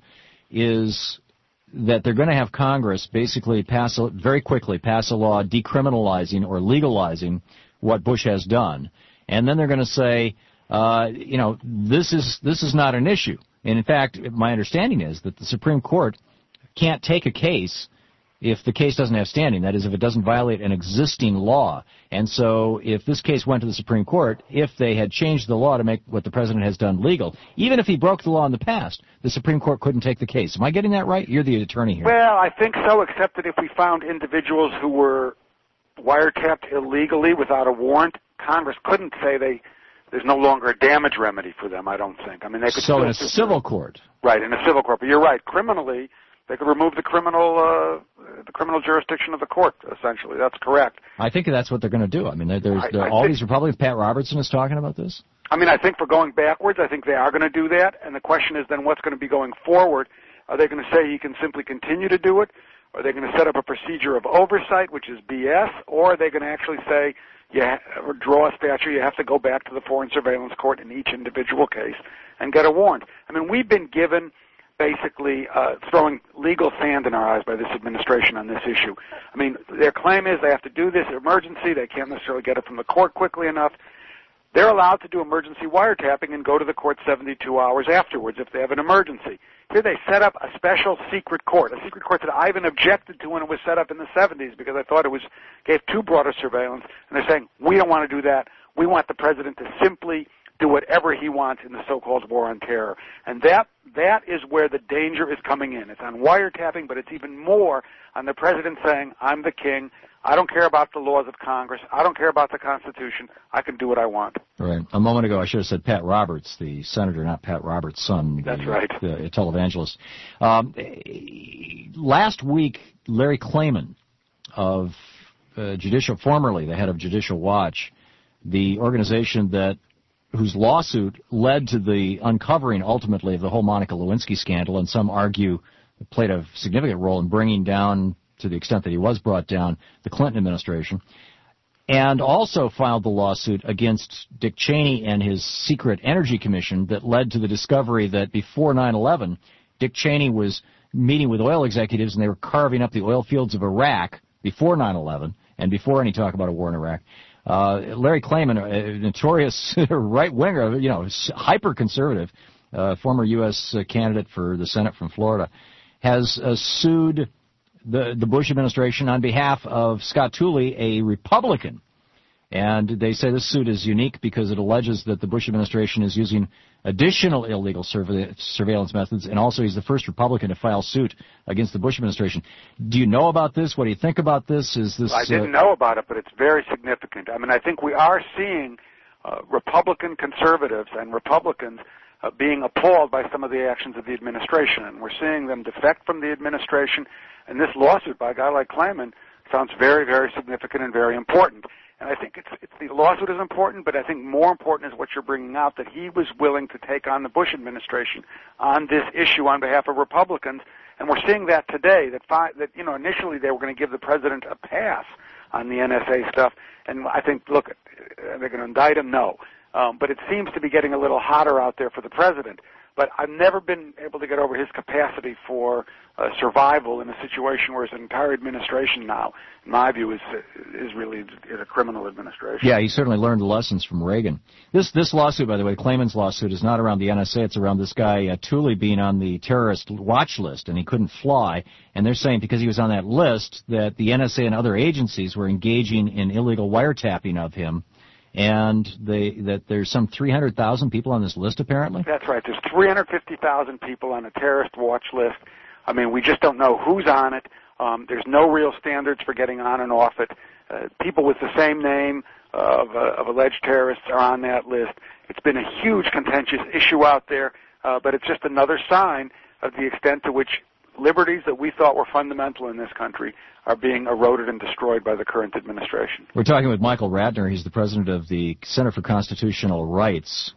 is that they're going to have Congress basically pass a, very quickly pass a law decriminalizing or legalizing what Bush has done, and then they're going to say, uh, you know, this is this is not an issue. And in fact, my understanding is that the Supreme Court can't take a case if the case doesn't have standing. That is, if it doesn't violate an existing law. And so, if this case went to the Supreme Court, if they had changed the law to make what the president has done legal, even if he broke the law in the past, the Supreme Court couldn't take the case. Am I getting that right? You're the attorney here. Well, I think so, except that if we found individuals who were wiretapped illegally without a warrant, Congress couldn't say they there's no longer a damage remedy for them, I don't think. I mean, they could so still in a civil court. Right, in a civil court. But you're right, criminally, they could remove the criminal uh, the criminal jurisdiction of the court, essentially. That's correct. I think that's what they're going to do. I mean, there's I, there, I all think, these Republicans. Pat Robertson is talking about this. I mean, I think for going backwards, I think they are going to do that. And the question is then what's going to be going forward. Are they going to say he can simply continue to do it? Are they going to set up a procedure of oversight, which is B S? Or are they going to actually say, yeah, or draw a statute, you have to go back to the Foreign Surveillance Court in each individual case and get a warrant? I mean, we've been given basically uh, throwing legal sand in our eyes by this administration on this issue. I mean, their claim is they have to do this emergency. They can't necessarily get it from the court quickly enough. They're allowed to do emergency wiretapping and go to the court seventy-two hours afterwards if they have an emergency. Here they set up a special secret court, a secret court that I even objected to when it was set up in the seventies because I thought it was gave too broad a surveillance. And they're saying, we don't want to do that. We want the president to simply do whatever he wants in the so-called war on terror. And that that is where the danger is coming in. It's on wiretapping, but it's even more on the president saying, I'm the king. I don't care about the laws of Congress. I don't care about the Constitution. I can do what I want. Right. A moment ago, I should have said Pat Roberts, the senator, not Pat Roberts' son. That's the, right. The televangelist. Um, last week, Larry Klayman of uh, Judicial, formerly the head of Judicial Watch, the organization that whose lawsuit led to the uncovering, ultimately, of the whole Monica Lewinsky scandal, and some argue played a significant role in bringing down, to the extent that he was brought down, the Clinton administration, and also filed the lawsuit against Dick Cheney and his secret energy commission that led to the discovery that before nine eleven, Dick Cheney was meeting with oil executives and they were carving up the oil fields of Iraq before nine eleven and before any talk about a war in Iraq. Uh, Larry Klayman, a notorious right-winger, you know, hyper-conservative, uh, former U S candidate for the Senate from Florida, has uh, sued the, the Bush administration on behalf of Scott Tooley, a Republican. And they say this suit is unique because it alleges that the Bush administration is using additional illegal surveillance methods, and also he's the first Republican to file suit against the Bush administration. Do you know about this? What do you think about this? Is this? I didn't uh, know about it, but it's very significant. I mean, I think we are seeing uh, Republican conservatives and Republicans uh, being appalled by some of the actions of the administration, and we're seeing them defect from the administration. And this lawsuit by a guy like Klayman sounds very, very significant and very important. And I think it's, it's the lawsuit is important, but I think more important is what you're bringing out, that he was willing to take on the Bush administration on this issue on behalf of Republicans. And we're seeing that today, that, fi- that you know, initially they were going to give the president a pass on the N S A stuff. And I think, look, are they going to indict him? No. Um, but it seems to be getting a little hotter out there for the president. But I've never been able to get over his capacity for uh, survival in a situation where his entire administration now, in my view, is is really is a criminal administration. Yeah, he certainly learned the lessons from Reagan. This this lawsuit, by the way, Klayman's lawsuit, is not around the N S A. It's around this guy uh, Tooley being on the terrorist watch list, and he couldn't fly. And they're saying because he was on that list that the N S A and other agencies were engaging in illegal wiretapping of him. And they, that there's some three hundred thousand people on this list, apparently? That's right. There's three hundred fifty thousand people on a terrorist watch list. I mean, we just don't know who's on it. Um, there's no real standards for getting on and off it. Uh, people with the same name of, uh, of alleged terrorists are on that list. It's been a huge contentious issue out there, uh, but it's just another sign of the extent to which liberties that we thought were fundamental in this country are being eroded and destroyed by the current administration. We're talking with Michael Ratner. He's the president of the Center for Constitutional Rights.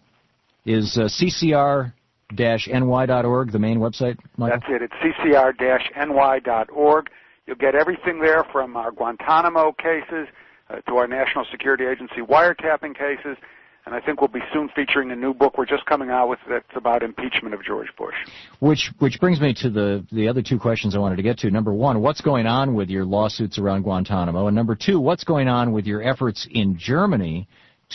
Is uh, C C R N Y dot org the main website, Michael? That's it. It's C C R N Y dot org. You'll get everything there from our Guantanamo cases uh, to our National Security Agency wiretapping cases. And I think we'll be soon featuring a new book we're just coming out with that's about impeachment of George Bush. Which which brings me to the, the other two questions I wanted to get to. Number one, what's going on with your lawsuits around Guantanamo? And number two, what's going on with your efforts in Germany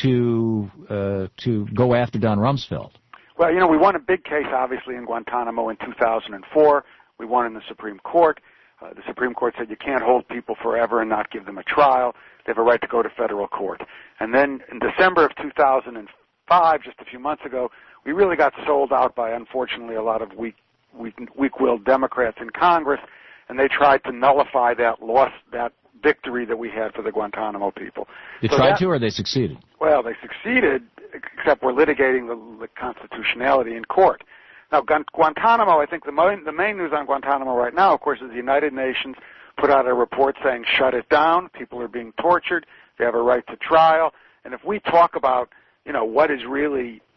to uh, to go after Don Rumsfeld? Well, you know, we won a big case, obviously, in Guantanamo in two thousand four. We won in the Supreme Court. Uh, the Supreme Court said you can't hold people forever and not give them a trial. They have a right to go to federal court. And then in December of two thousand five, just a few months ago, we really got sold out by, unfortunately, a lot of weak, weak, weak-willed Democrats in Congress, and they tried to nullify that loss, that victory that we had for the Guantanamo people. They so tried that, to, or they succeeded? Well, they succeeded, except we're litigating the, the constitutionality in court. Now, Guantanamo, I think the main, the main news on Guantanamo right now, of course, is the United Nations put out a report saying shut it down. People are being tortured. They have a right to trial. And if we talk about, you know, what is really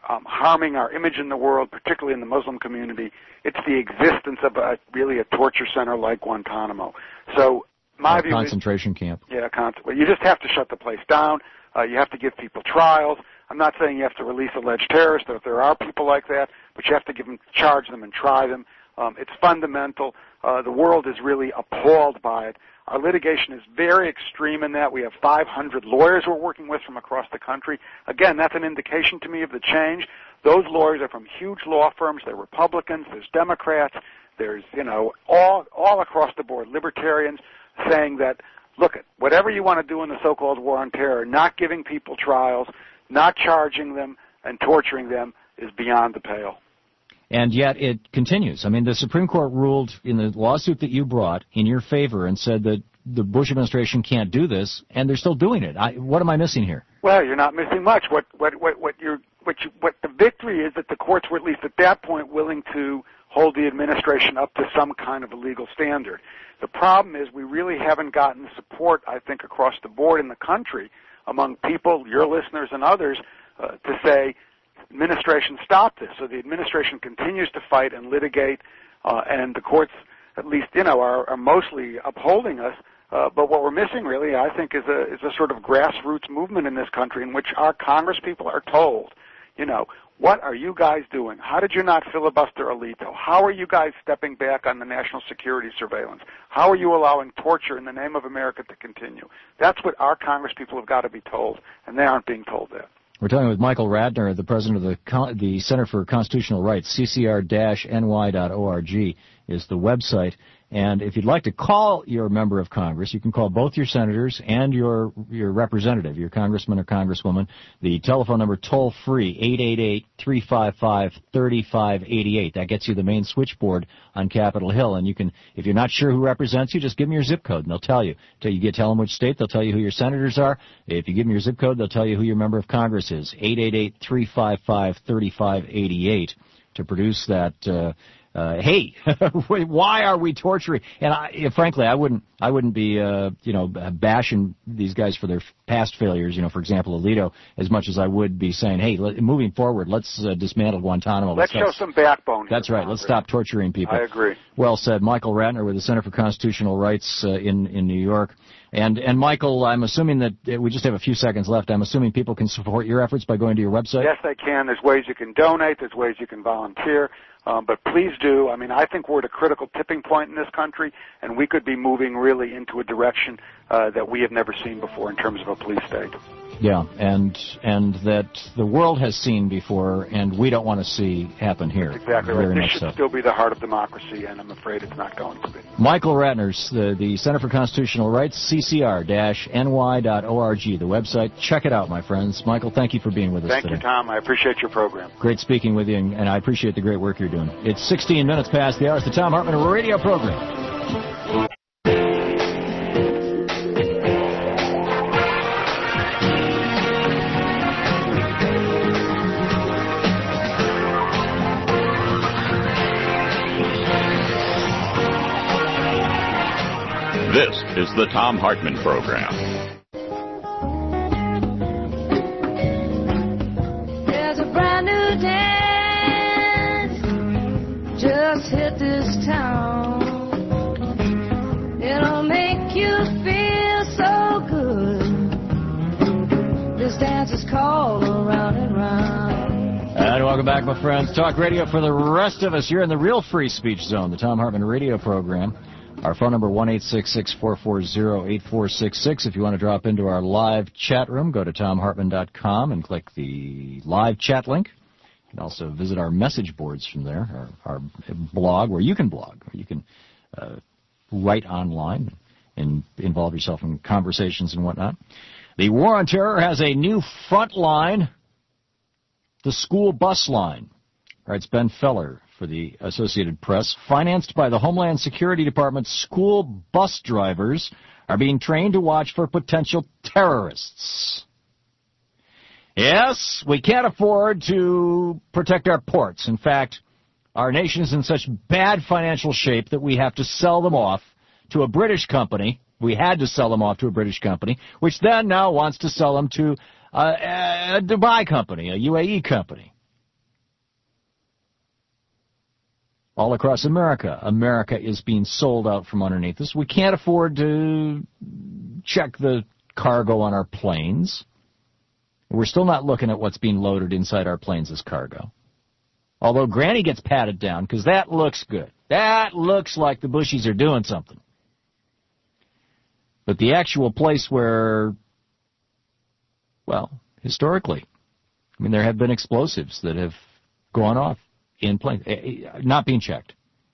um, harming our image in the world, particularly in the Muslim community. It's the existence of a, really a torture center like Guantanamo. So my a view concentration is, camp. Yeah, con- well, you just have to shut the place down. Uh, you have to give people trials. I'm not saying you have to release alleged terrorists, or if there are people like that, but you have to give them, charge them and try them. Um, it's fundamental. Uh, the world is really appalled by it. Our litigation is very extreme in that. We have five hundred lawyers we're working with from across the country. Again, that's an indication to me of the change. Those lawyers are from huge law firms. They're Republicans. There's Democrats. There's, you know, all all across the board, libertarians saying that, look, whatever you want to do in the so-called war on terror, not giving people trials, not charging them and torturing them is beyond the pale. And yet it continues. I mean, the Supreme Court ruled in the lawsuit that you brought in your favor and said that the Bush administration can't do this, and they're still doing it. I, what am I missing here? Well, you're not missing much. What what what what you're what you, what the victory is that the courts were at least at that point willing to hold the administration up to some kind of a legal standard. The problem is we really haven't gotten support, I think, across the board in the country among people, your listeners and others, uh, to say, administration, stop this. So the administration continues to fight and litigate, uh, and the courts, at least, you know, are, are mostly upholding us. Uh, but what we're missing, really, I think, is a is a sort of grassroots movement in this country in which our Congress people are told, you know, what are you guys doing? How did you not filibuster Alito? How are you guys stepping back on the national security surveillance? How are you allowing torture in the name of America to continue? That's what our Congress people have got to be told, and they aren't being told that. We're talking with Michael Ratner, the president of the the Center for Constitutional Rights. C C R N Y dot org is the website. And if you'd like to call your member of Congress, you can call both your senators and your your representative, your congressman or congresswoman. The telephone number toll-free, eight eight eight, three five five, three five eight eight. That gets you the main switchboard on Capitol Hill. And you can, if you're not sure who represents you, just give them your zip code, and they'll tell you. Till you get tell them which state, they'll tell you who your senators are. If you give them your zip code, they'll tell you who your member of Congress is. eight eight eight, three five five, three five eight eight to produce that uh Uh, hey, why are we torturing? And I, frankly, I wouldn't, I wouldn't be, uh, you know, bashing these guys for their past failures. You know, for example, Alito, as much as I would be saying, hey, let, moving forward, let's uh, dismantle Guantanamo. Let's, let's show some backbone. That's right. Let's stop torturing people. I agree. Well said, Michael Ratner with the Center for Constitutional Rights uh, in in New York. And and Michael, I'm assuming that we just have a few seconds left. I'm assuming people can support your efforts by going to your website. Yes, they can. There's ways you can donate. There's ways you can volunteer. Um, but please do. I mean, I think we're at a critical tipping point in this country, and we could be moving really into a direction uh, that we have never seen before in terms of a police state. Yeah, and and that the world has seen before, and we don't want to see happen here. That's exactly Very right. This should so. still be the heart of democracy, and I'm afraid it's not going to be. Michael Ratner, the, the Center for Constitutional Rights, C C R N Y dot org, the website. Check it out, my friends. Michael, thank you for being with us thank today. Thank you, Tom. I appreciate your program. Great speaking with you, and, and I appreciate the great work you're doing. It's sixteen minutes past the hour. It's the Thom Hartmann Radio Program. This is the Thom Hartmann Program. There's a brand new dance just hit this town. It'll make you feel so good. This dance is called Around and Round. And welcome back, my friends. Talk radio for the rest of us. You're in the real free speech zone, the Thom Hartmann Radio Program. Our phone number, one eight six six, four four zero, eight four six six. If you want to drop into our live chat room, go to Thom Hartmann dot com and click the live chat link. You can also visit our message boards from there, our, our blog, where you can blog, where you can uh, write online and involve yourself in conversations and whatnot. The War on Terror has a new front line, the school bus line. Writes Ben Feller for the Associated Press. Financed by the Homeland Security Department, school bus drivers are being trained to watch for potential terrorists. Yes, we can't afford to protect our ports. In fact, our nation is in such bad financial shape that we have to sell them off to a British company. We had to sell them off to a British company, which then now wants to sell them to a, a Dubai company, a U A E company. all across America. America is being sold out from underneath us. We can't afford to check the cargo on our planes. We're still not looking at what's being loaded inside our planes as cargo. Although Granny gets patted down because that looks good. That looks like the Bushies are doing something. But the actual place where, well, historically, I mean, there have been explosives that have gone off in planes, not being checked.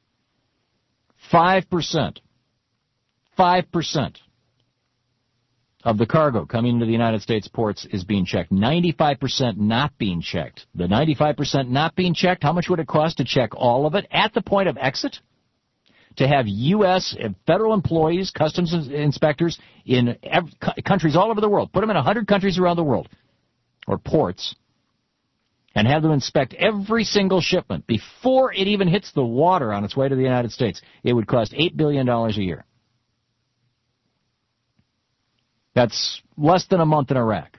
Five percent, five percent of the cargo coming into the United States ports is being checked. ninety-five percent not being checked. The ninety-five percent not being checked, how much would it cost to check all of it at the point of exit? To have U S federal employees, customs inspectors in every, countries all over the world, put them in one hundred countries around the world, or ports, and have them inspect every single shipment before it even hits the water on its way to the United States. It would cost eight billion dollars a year. That's less than a month in Iraq.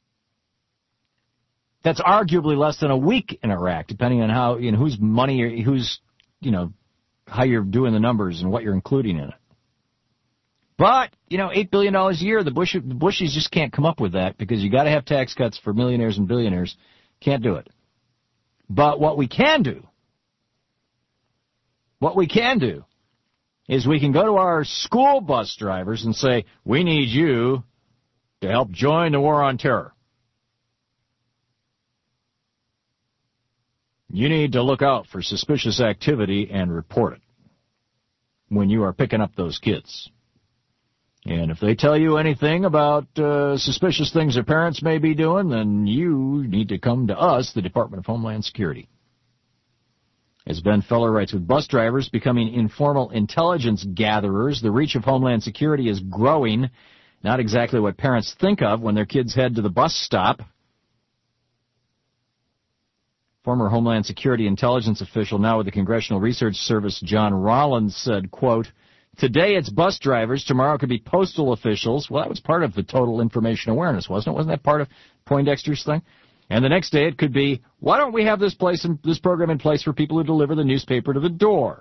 That's arguably less than a week in Iraq, depending on how, you know, whose money, who's, you know, how you're doing the numbers and what you're including in it. But, you know, eight billion dollars a year, the, Bush, the Bushies just can't come up with that because you got to have tax cuts for millionaires and billionaires. Can't do it. But what we can do, what we can do, is we can go to our school bus drivers and say, we need you to help join the war on terror. You need to look out for suspicious activity and report it when you are picking up those kids. And if they tell you anything about uh, suspicious things their parents may be doing, then you need to come to us, the Department of Homeland Security. As Ben Feller writes, with bus drivers becoming informal intelligence gatherers, the reach of Homeland Security is growing. Not exactly what parents think of when their kids head to the bus stop. Former Homeland Security intelligence official, now with the Congressional Research Service, John Rollins, said, quote, today it's bus drivers, tomorrow it could be postal officials. Well, that was part of the total information awareness, wasn't it? Wasn't that part of Poindexter's thing? And the next day it could be, why don't we have this place in, this program in place for people who deliver the newspaper to the door?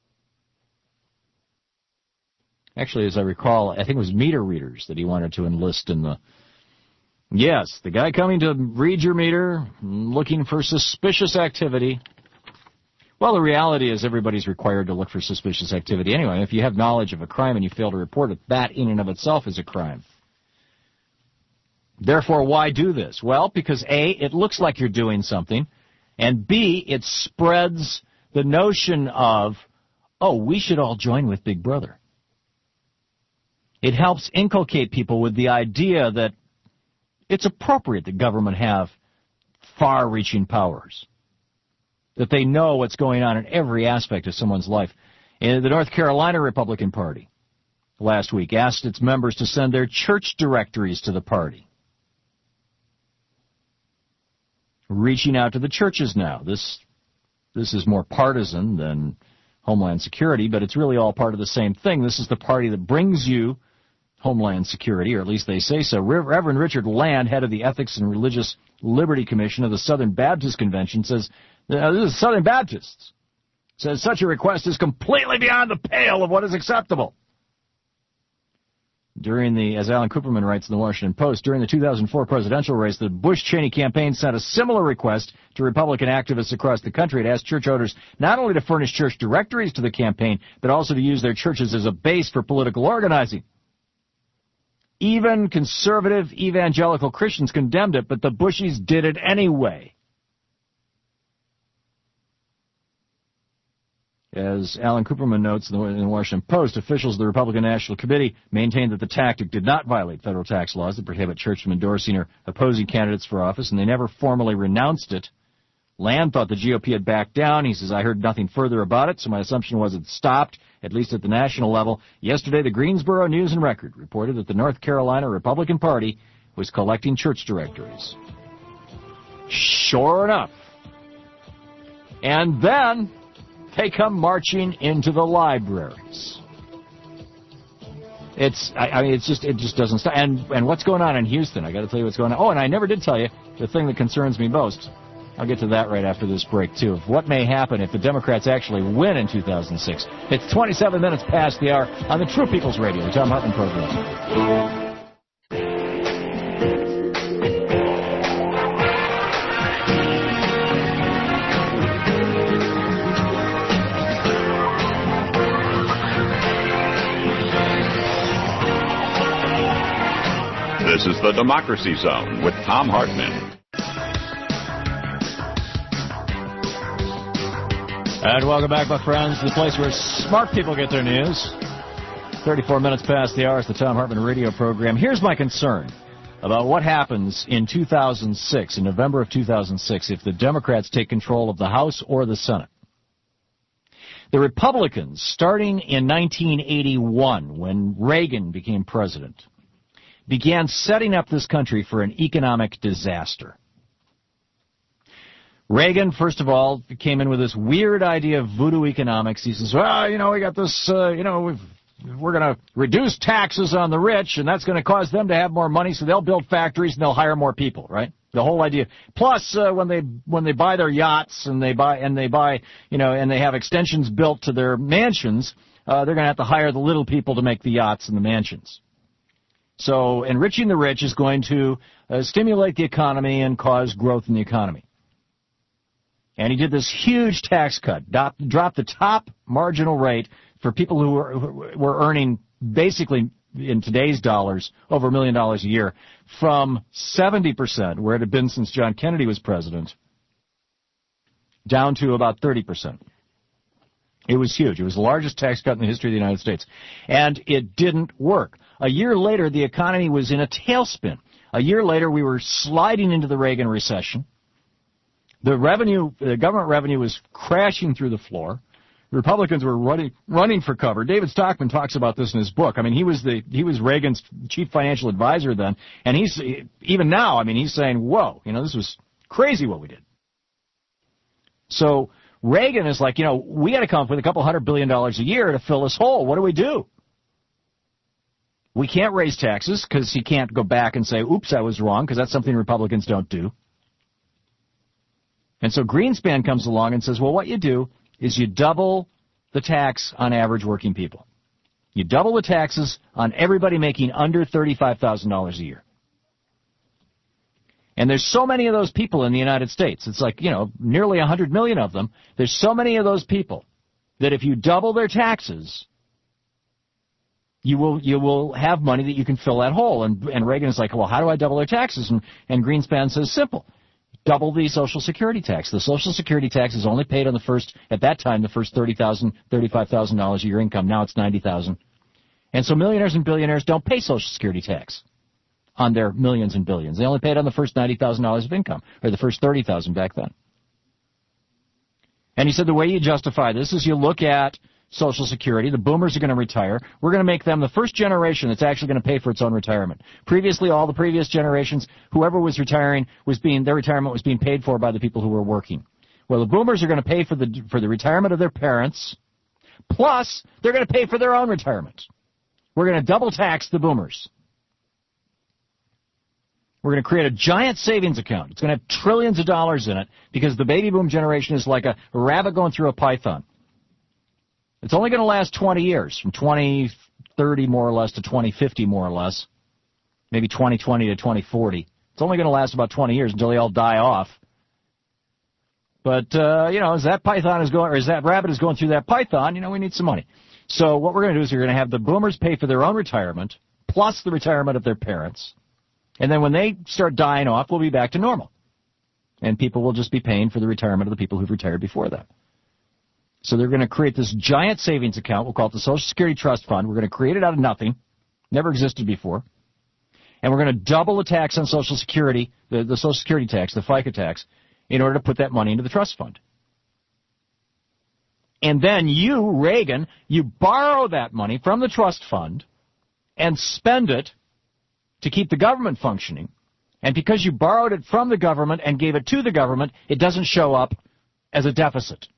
Actually, as I recall, I think it was meter readers that he wanted to enlist in the... Yes, the guy coming to read your meter, looking for suspicious activity. Well, the reality is everybody's required to look for suspicious activity anyway. If you have knowledge of a crime and you fail to report it, that in and of itself is a crime. Therefore, why do this? Well, because A, it looks like you're doing something, and B, it spreads the notion of, oh, we should all join with Big Brother. It helps inculcate people with the idea that it's appropriate that government have far-reaching powers, that they know what's going on in every aspect of someone's life. And the North Carolina Republican Party last week asked its members to send their church directories to the party. Reaching out to the churches now. This this is more partisan than Homeland Security, but it's really all part of the same thing. This is the party that brings you Homeland Security, or at least they say so. Reverend Richard Land, head of the Ethics and Religious Liberty Commission of the Southern Baptist Convention, says, uh, this is Southern Baptists, says such a request is completely beyond the pale of what is acceptable. During the, as Alan Cooperman writes in the Washington Post, during the two thousand four presidential race, the Bush-Cheney campaign sent a similar request to Republican activists across the country. It asked church owners not only to furnish church directories to the campaign, but also to use their churches as a base for political organizing. Even conservative evangelical Christians condemned it, but the Bushies did it anyway. As Alan Cooperman notes in the Washington Post, officials of the Republican National Committee maintained that the tactic did not violate federal tax laws that prohibit churches from endorsing or opposing candidates for office, and they never formally renounced it. Land thought the G O P had backed down. He says, I heard nothing further about it, so my assumption was it stopped, at least at the national level. Yesterday, the Greensboro News and Record reported that the North Carolina Republican Party was collecting church directories. Sure enough. And then they come marching into the libraries. It's, I, I mean, it's just, it just doesn't stop. And, and what's going on in Houston? I got to tell you what's going on. Oh, and I never did tell you the thing that concerns me most. I'll get to that right after this break, too, of what may happen if the Democrats actually win in two thousand six. It's twenty-seven minutes past the hour on the True People's Radio, the Thom Hartmann program. This is the Democracy Zone with Thom Hartmann. And welcome back, my friends, to the place where smart people get their news. thirty-four minutes past the hour is the Thom Hartmann radio program. Here's my concern about what happens in two thousand six, in November of two thousand six, if the Democrats take control of the House or the Senate. The Republicans, starting in nineteen eighty-one, when Reagan became president, began setting up this country for an economic disaster. Reagan, first of all, came in with this weird idea of voodoo economics. He says, well, you know, we got this, uh, you know, we've, we're going to reduce taxes on the rich, and that's going to cause them to have more money, so they'll build factories and they'll hire more people, right? The whole idea. Plus, uh, when they when they buy their yachts and they buy and they buy, you know, and they have extensions built to their mansions, uh, they're going to have to hire the little people to make the yachts and the mansions. So enriching the rich is going to uh, stimulate the economy and cause growth in the economy. And he did this huge tax cut, dropped, dropped the top marginal rate for people who were, who were earning basically, in today's dollars, over a million dollars a year, from seventy percent, where it had been since John Kennedy was president, down to about thirty percent. It was huge. It was the largest tax cut in the history of the United States. And it didn't work. A year later, the economy was in a tailspin. A year later, we were sliding into the Reagan recession. The revenue, the government revenue was crashing through the floor. The Republicans were running, running for cover. David Stockman talks about this in his book. I mean, he was the, he was Reagan's chief financial advisor then. And he's, even now, I mean, he's saying, whoa, you know, this was crazy what we did. So Reagan is like, you know, we got to come up with a couple hundred billion dollars a year to fill this hole. What do we do? We can't raise taxes because he can't go back and say, oops, I was wrong, because that's something Republicans don't do. And so Greenspan comes along and says, well, what you do is you double the tax on average working people. You double the taxes on everybody making under thirty-five thousand dollars a year. And there's so many of those people in the United States. It's like, you know, nearly one hundred million of them. There's so many of those people that if you double their taxes, you will you will have money that you can fill that hole. And, and Reagan is like, well, how do I double their taxes? And, and Greenspan says, simple. Double the Social Security tax. The Social Security tax is only paid on the first, at that time, the first thirty thousand dollars, thirty-five thousand dollars a year income. Now it's ninety thousand dollars. And so millionaires and billionaires don't pay Social Security tax on their millions and billions. They only pay it on the first ninety thousand dollars of income, or the first thirty thousand dollars back then. And he said the way you justify this is you look at Social Security. The boomers are going to retire. We're going to make them the first generation that's actually going to pay for its own retirement. Previously, all the previous generations, whoever was retiring, was being their retirement was being paid for by the people who were working. Well, the boomers are going to pay for the for the retirement of their parents, plus they're going to pay for their own retirement. We're going to double tax the boomers. We're going to create a giant savings account. It's going to have trillions of dollars in it because the baby boom generation is like a rabbit going through a python. It's only going to last twenty years, from twenty thirty more or less to twenty fifty more or less, maybe twenty twenty to twenty forty. It's only going to last about twenty years until they all die off. But, uh, you know, as that python is going, or as that rabbit is going through that python, you know, we need some money. So what we're going to do is we're going to have the boomers pay for their own retirement, plus the retirement of their parents. And then when they start dying off, we'll be back to normal. And people will just be paying for the retirement of the people who've retired before that. So they're going to create this giant savings account. We'll call it the Social Security Trust Fund. We're going to create it out of nothing. Never existed before. And we're going to double the tax on Social Security, the, the Social Security tax, the FICA tax, in order to put that money into the trust fund. And then you, Reagan, you borrow that money from the trust fund and spend it to keep the government functioning. And because you borrowed it from the government and gave it to the government, it doesn't show up as a deficit.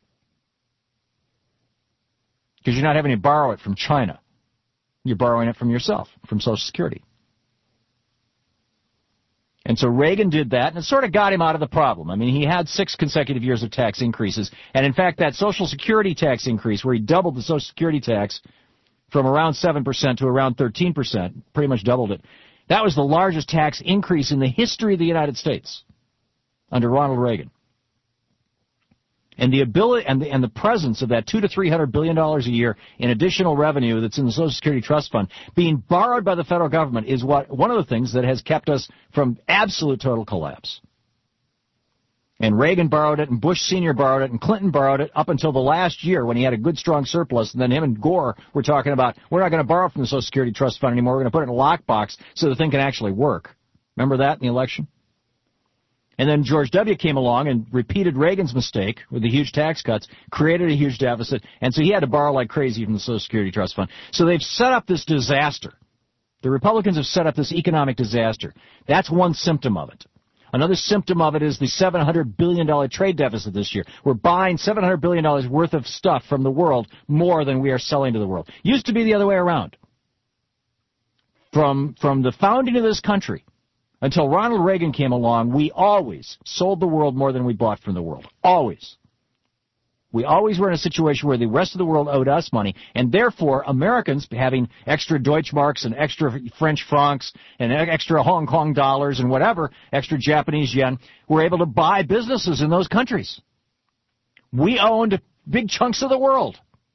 Because you're not having to borrow it from China. You're borrowing it from yourself, from Social Security. And so Reagan did that, and it sort of got him out of the problem. I mean, he had six consecutive years of tax increases. And, in fact, that Social Security tax increase, where he doubled the Social Security tax from around seven percent to around thirteen percent, pretty much doubled it, that was the largest tax increase in the history of the United States under Ronald Reagan. And the ability and the, and the presence of that two to three hundred billion dollars a year in additional revenue that's in the Social Security Trust Fund being borrowed by the federal government is what one of the things that has kept us from absolute total collapse. And Reagan borrowed it, and Bush Senior borrowed it, and Clinton borrowed it up until the last year when he had a good, strong surplus. And then him and Gore were talking about, we're not going to borrow from the Social Security Trust Fund anymore. We're going to put it in a lockbox so the thing can actually work. Remember that in the election? And then George W. came along and repeated Reagan's mistake with the huge tax cuts, created a huge deficit, and so he had to borrow like crazy from the Social Security Trust Fund. So they've set up this disaster. The Republicans have set up this economic disaster. That's one symptom of it. Another symptom of it is the seven hundred billion dollars trade deficit this year. We're buying seven hundred billion dollars worth of stuff from the world more than we are selling to the world. Used to be the other way around. From, from the founding of this country until Ronald Reagan came along, we always sold the world more than we bought from the world. Always. We always were in a situation where the rest of the world owed us money, and therefore Americans, having extra Deutschmarks and extra French francs and extra Hong Kong dollars and whatever, extra Japanese yen, were able to buy businesses in those countries. We owned big chunks of the world.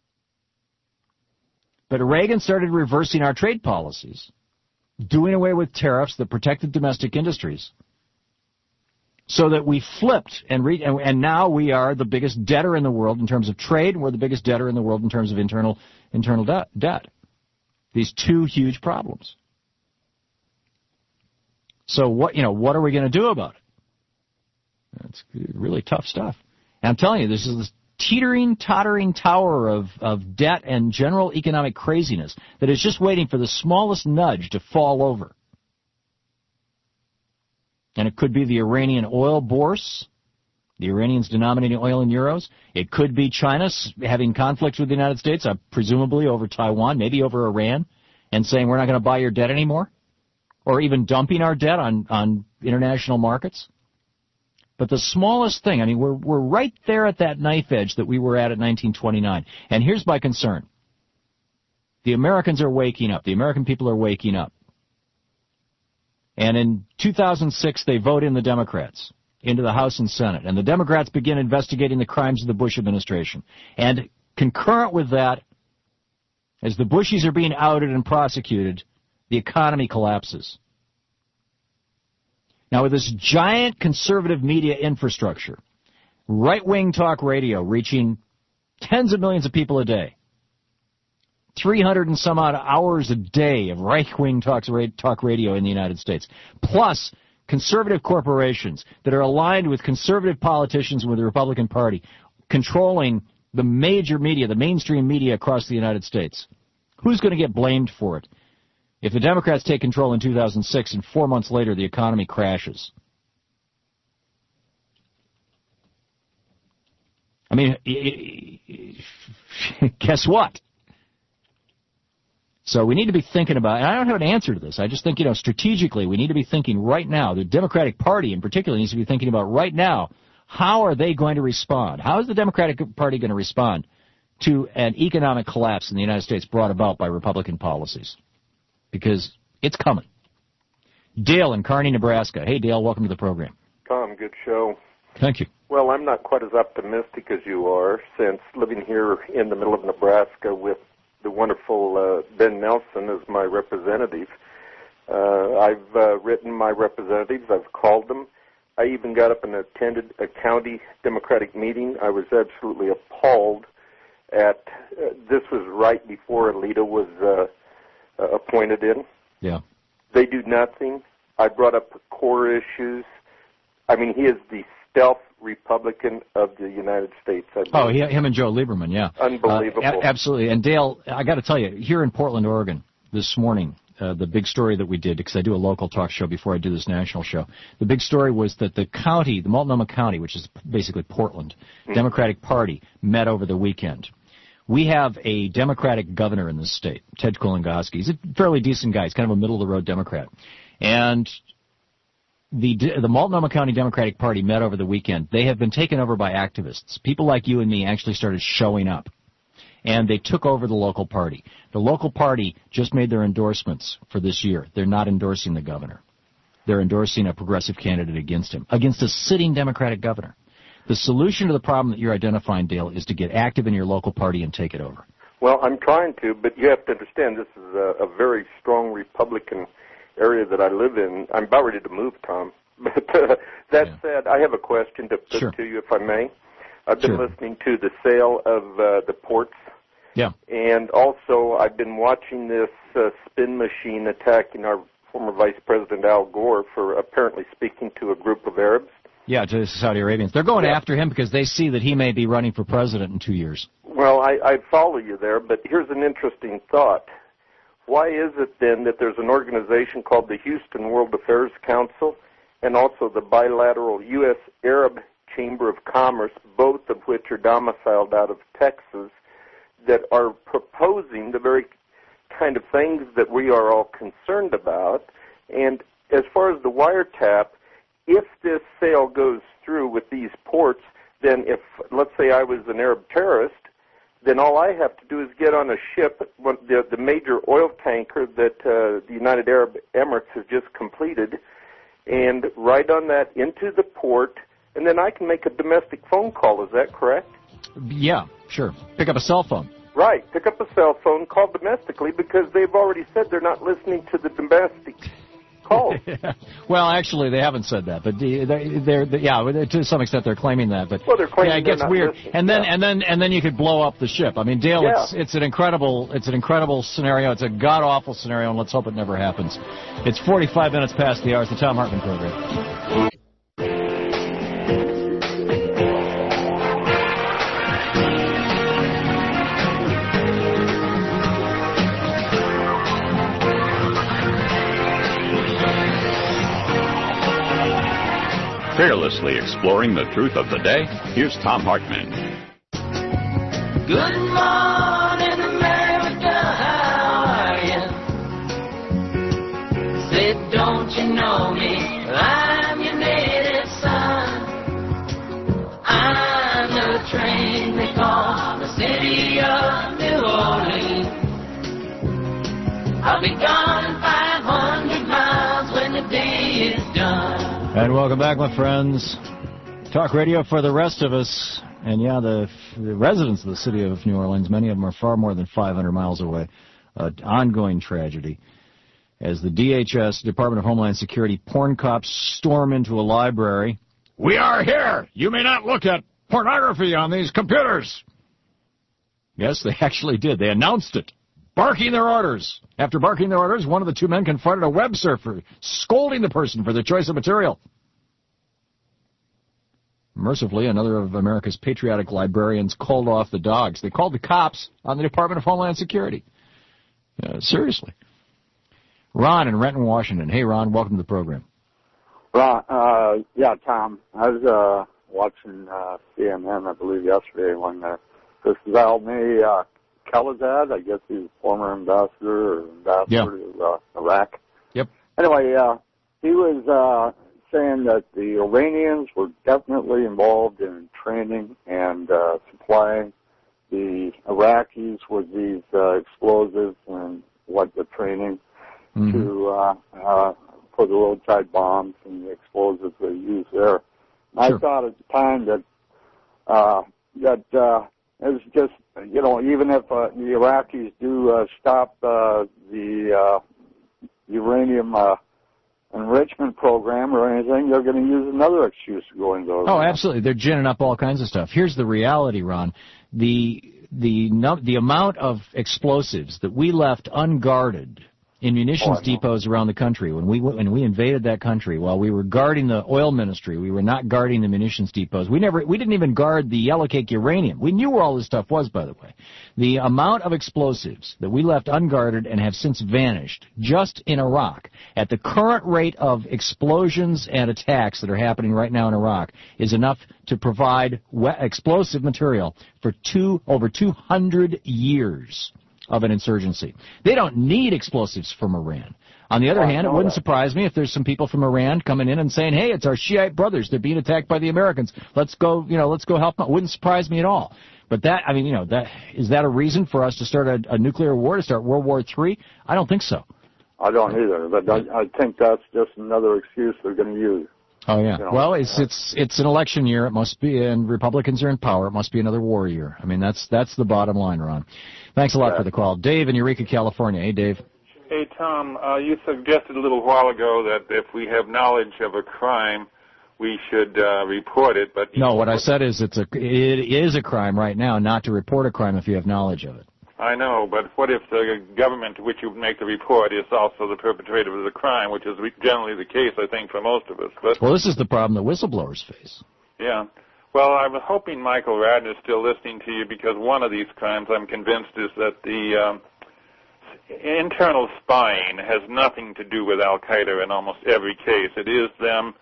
But Reagan started reversing our trade policies, doing away with tariffs that protected domestic industries, so that we flipped, and, re- and, and now we are the biggest debtor in the world in terms of trade, and we're the biggest debtor in the world in terms of internal internal de- debt. These two huge problems. So what you know, what are we going to do about it? It's really tough stuff. And I'm telling you, this is this teetering, tottering tower of, of debt and general economic craziness that is just waiting for the smallest nudge to fall over. And it could be the Iranian oil bourse, the Iranians denominating oil in euros. It could be China having conflicts with the United States, uh, presumably over Taiwan, maybe over Iran, and saying we're not going to buy your debt anymore, or even dumping our debt on, on international markets. But the smallest thing, I mean, we're we're right there at that knife edge that we were at at nineteen twenty-nine. And here's my concern. The Americans are waking up. The American people are waking up. And in two thousand six, they vote in the Democrats into the House and Senate. And the Democrats begin investigating the crimes of the Bush administration. And concurrent with that, as the Bushies are being outed and prosecuted, the economy collapses. Now, with this giant conservative media infrastructure, right-wing talk radio reaching tens of millions of people a day, three hundred and some odd hours a day of right-wing talk radio in the United States, plus conservative corporations that are aligned with conservative politicians and with the Republican Party, controlling the major media, the mainstream media across the United States. Who's going to get blamed for it? If the Democrats take control in two thousand six and four months later the economy crashes. I mean, guess what? So we need to be thinking about, and I don't have an answer to this, I just think, you know, strategically we need to be thinking right now, the Democratic Party in particular needs to be thinking about right now, how are they going to respond? How is the Democratic Party going to respond to an economic collapse in the United States brought about by Republican policies? Because it's coming. Dale in Kearney, Nebraska. Hey, Dale, welcome to the program. Tom, good show. Thank you. Well, I'm not quite as optimistic as you are, since living here in the middle of Nebraska with the wonderful uh, Ben Nelson as my representative. Uh, I've uh, written my representatives. I've called them. I even got up and attended a county Democratic meeting. I was absolutely appalled at, uh, this was right before Alito was uh, Uh, appointed in. Yeah. They do nothing. I brought up core issues. I mean, he is the stealth Republican of the United States. I oh, he, him and Joe Lieberman, yeah. Unbelievable. Uh, a- absolutely. And Dale, I got to tell you, here in Portland, Oregon, this morning, uh, the big story that we did, because I do a local talk show before I do this national show, the big story was that the county, the Multnomah County, which is basically Portland, mm-hmm. Democratic Party, met over the weekend. We have a Democratic governor in this state, Ted Kulingoski. He's a fairly decent guy. He's kind of a middle-of-the-road Democrat. And the the Multnomah County Democratic Party met over the weekend. They have been taken over by activists. People like you and me actually started showing up, and they took over the local party. The local party just made their endorsements for this year. They're not endorsing the governor. They're endorsing a progressive candidate against him, against a sitting Democratic governor. The solution to the problem that you're identifying, Dale, is to get active in your local party and take it over. Well, I'm trying to, but you have to understand this is a, a very strong Republican area that I live in. I'm about ready to move, Tom. But uh, that yeah. said, I have a question to put sure. to you, if I may. I've been sure. listening to the sale of uh, the ports. Yeah. And also, I've been watching this uh, spin machine attacking our former Vice President Al Gore for apparently speaking to a group of Arabs. Yeah, to the Saudi Arabians. They're going yeah. after him because they see that he may be running for president in two years. Well, I, I follow you there, but here's an interesting thought. Why is it then that there's an organization called the Houston World Affairs Council and also the bilateral U S Arab Chamber of Commerce, both of which are domiciled out of Texas, that are proposing the very kind of things that we are all concerned about? And as far as the wiretap, if this sale goes through with these ports, then if, let's say I was an Arab terrorist, then all I have to do is get on a ship, the, the major oil tanker that uh, the United Arab Emirates has just completed, and ride on that into the port, and then I can make a domestic phone call. Is that correct? Yeah, sure. Pick up a cell phone. Right. Pick up a cell phone, call domestically, because they've already said they're not listening to the domestic calls. Well, actually, they haven't said that, but they're, they're, they're yeah, to some extent they're claiming that. But well, they're claiming yeah, it gets they're not weird. listening. And then yeah. and then and then you could blow up the ship. I mean, Dale, yeah. it's it's an incredible it's an incredible scenario. It's a god awful scenario, and let's hope it never happens. It's forty-five minutes past the hour. It's the Tom Hartman program. Fearlessly exploring the truth of the day, here's Tom Hartman. Good morning, America, how are you? Said, don't you know me? I'm your native son. I'm the train they call the city of New Orleans. I'll be gone five hundred miles when the day is done. And welcome back, my friends. Talk radio for the rest of us. And yeah, the, the residents of the city of New Orleans, many of them are far more than five hundred miles away. Uh, ongoing tragedy. As the D H S, Department of Homeland Security, porn cops storm into a library. We are here. You may not look at pornography on these computers. Yes, they actually did. They announced it. Barking their orders. After barking their orders, one of the two men confronted a web surfer, scolding the person for their choice of material. Mercifully, another of America's patriotic librarians called off the dogs. They called the cops on the Department of Homeland Security. Uh, seriously. Ron in Renton, Washington. Hey, Ron, welcome to the program. Ron, uh, yeah, Tom. I was uh, watching uh, C N N, I believe, yesterday when uh, this Zalmay uh, Khalilzad, I guess he's former ambassador or ambassador yeah. to uh, Iraq. Yep. Anyway, uh, he was uh, saying that the Iranians were definitely involved in training and uh, supplying the Iraqis with these uh, explosives and what the training mm-hmm. to uh, uh, for the roadside bombs and the explosives they use there. And sure. I thought at the time that uh, that uh, it was just, you know, even if uh, the Iraqis do uh, stop uh, the uh, uranium uh, enrichment program or anything, they're going to use another excuse to go into those. Oh, absolutely. They're ginning up all kinds of stuff. Here's the reality, Ron. The the no, the amount of explosives that we left unguarded in munitions oh, depots around the country when we when we invaded that country, while we were guarding the oil ministry, we were not guarding the munitions depots. We never we didn't even guard the yellow cake uranium. We knew where all this stuff was, by the way. The amount of explosives that we left unguarded and have since vanished just in Iraq at the current rate of explosions and attacks that are happening right now in Iraq is enough to provide we- explosive material for two over two hundred years of an insurgency. They don't need explosives from Iran. On the other I hand, it know wouldn't that. surprise me if there's some people from Iran coming in and saying, hey, it's our Shiite brothers. They're being attacked by the Americans. Let's go, you know, let's go help them. It wouldn't surprise me at all. But that, I mean, you know, that is that a reason for us to start a, a nuclear war, to start World War Three? I don't think so. I don't either, but I, I think that's just another excuse they're going to use. Oh yeah. You know, well, it's it's it's an election year. It must be, and Republicans are in power. It must be another war year. I mean, that's that's the bottom line, Ron. Thanks a lot yeah. for the call, Dave in Eureka, California. Hey, Dave. Hey, Tom. Uh, you suggested a little while ago that if we have knowledge of a crime, we should uh, report it. But no, what I said is it's a it is a crime right now not to report a crime if you have knowledge of it. I know, but what if the government to which you make the report is also the perpetrator of the crime, which is generally the case, I think, for most of us. But well, this is the problem that whistleblowers face. Yeah. Well, I'm hoping Michael Radner is still listening to you, because one of these crimes, I'm convinced, is that the um, internal spying has nothing to do with Al-Qaeda in almost every case. It is them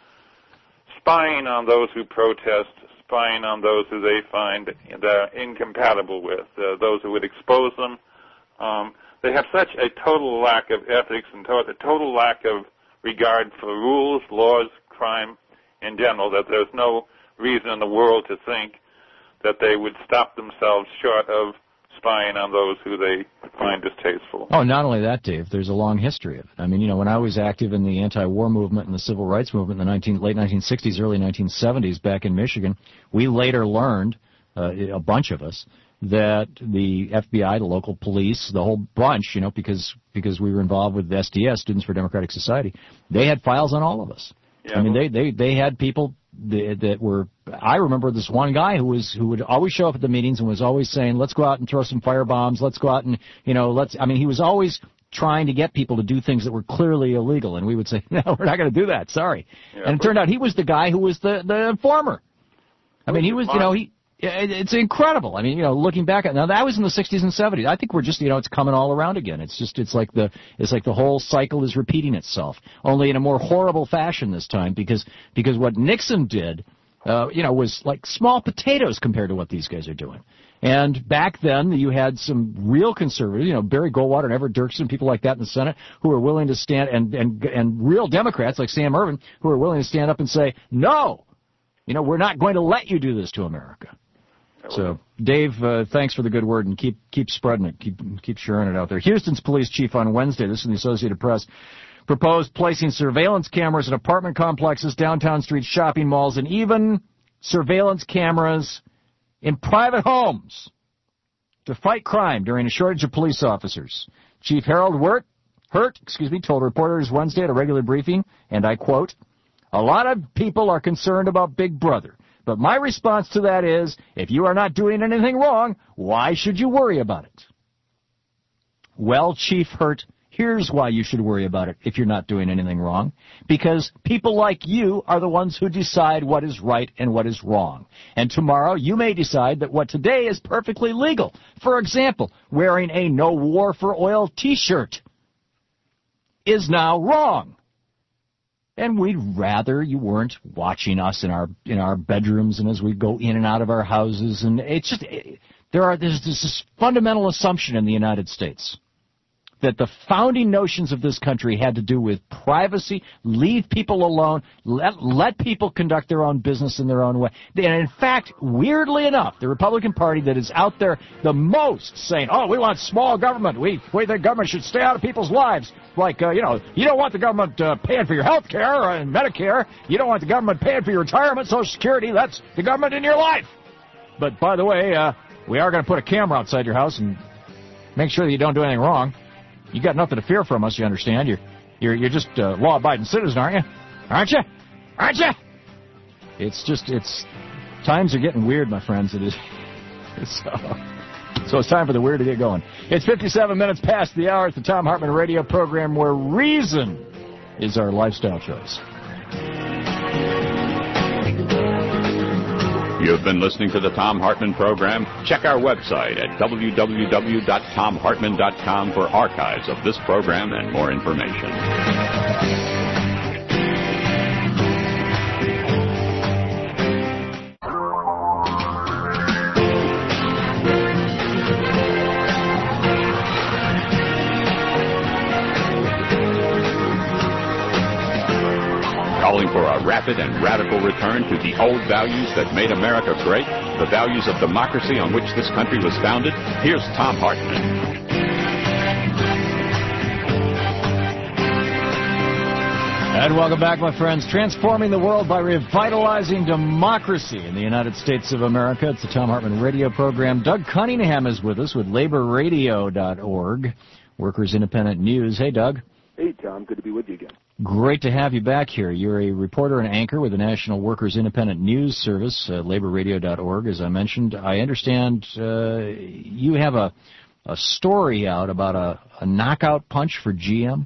spying on those who protest, spying on those who they find they're incompatible with, uh, those who would expose them. Um, they have such a total lack of ethics and to- a total lack of regard for rules, laws, crime in general, that there's no reason in the world to think that they would stop themselves short of spying on those who they find distasteful. Oh, not only that, Dave, there's a long history of it. I mean, you know, when I was active in the anti-war movement and the civil rights movement in the nineteen, late nineteen sixties, early nineteen seventies back in Michigan, we later learned, uh, a bunch of us, that the F B I, the local police, the whole bunch, you know, because because we were involved with S D S, Students for Democratic Society, they had files on all of us. Yeah, I mean, well, they, they, they had people that, that were, I remember this one guy who was, who would always show up at the meetings and was always saying, let's go out and throw some firebombs, let's go out and, you know, let's, I mean, he was always trying to get people to do things that were clearly illegal, and we would say, no, we're not going to do that, sorry. Yeah, and it turned out he was the guy who was the, the informer. I mean, he was, you know, he, it's incredible. I mean, you know, looking back at, now that was in the sixties and seventies. I think we're just, you know, it's coming all around again. It's just, it's like the, it's like the whole cycle is repeating itself, only in a more horrible fashion this time, because, because what Nixon did, uh, you know, was like small potatoes compared to what these guys are doing. And back then, you had some real conservatives, you know, Barry Goldwater and Everett Dirksen, people like that in the Senate, who were willing to stand, and, and, and real Democrats like Sam Ervin, who were willing to stand up and say, no, you know, we're not going to let you do this to America. So, Dave, uh, thanks for the good word, and keep keep spreading it, keep keep sharing it out there. Houston's police chief on Wednesday, this is in the Associated Press, proposed placing surveillance cameras in apartment complexes, downtown streets, shopping malls, and even surveillance cameras in private homes to fight crime during a shortage of police officers. Chief Harold Wirt, Hurt, excuse me, told reporters Wednesday at a regular briefing, and I quote, "A lot of people are concerned about Big Brother. But my response to that is, if you are not doing anything wrong, why should you worry about it?" Well, Chief Hurt, here's why you should worry about it if you're not doing anything wrong. Because people like you are the ones who decide what is right and what is wrong. And tomorrow you may decide that what today is perfectly legal. For example, wearing a No War for Oil t-shirt is now wrong. And we'd rather you weren't watching us in our in our bedrooms and as we go in and out of our houses. And it's just it, there are there's this fundamental assumption in the United States that the founding notions of this country had to do with privacy, leave people alone, let, let people conduct their own business in their own way. And in fact, weirdly enough, the Republican Party that is out there the most saying, oh, we want small government, we, we think government should stay out of people's lives. Like, uh, you know, you don't want the government uh, paying for your health care and Medicare. You don't want the government paying for your retirement, Social Security. That's the government in your life. But by the way, uh, we are going to put a camera outside your house and make sure that you don't do anything wrong. You got nothing to fear from us, you understand? You're you're you're just a law-abiding citizen, aren't you? Aren't you? Aren't you? It's just it's times are getting weird, my friends. It is. It's, uh, so it's time for the weird to get going. It's fifty-seven minutes past the hour at the Thom Hartmann radio program, where reason is our lifestyle choice. You've been listening to the Thom Hartmann program. Check our website at w w w dot thom hartmann dot com for archives of this program and more information. calling for a rapid and radical return to the old values that made America great, the values of democracy on which this country was founded. Here's Thom Hartmann. And welcome back, my friends. Transforming the world by revitalizing democracy in the United States of America. It's the Thom Hartmann radio program. Doug Cunningham is with us with labor radio dot org, Workers Independent News. Hey, Doug. Hey, Tom. Good to be with you again. Great to have you back here. You're a reporter and anchor with the National Workers Independent News Service, uh, labor radio dot org, as I mentioned. I understand uh, you have a, a story out about a, a knockout punch for G M.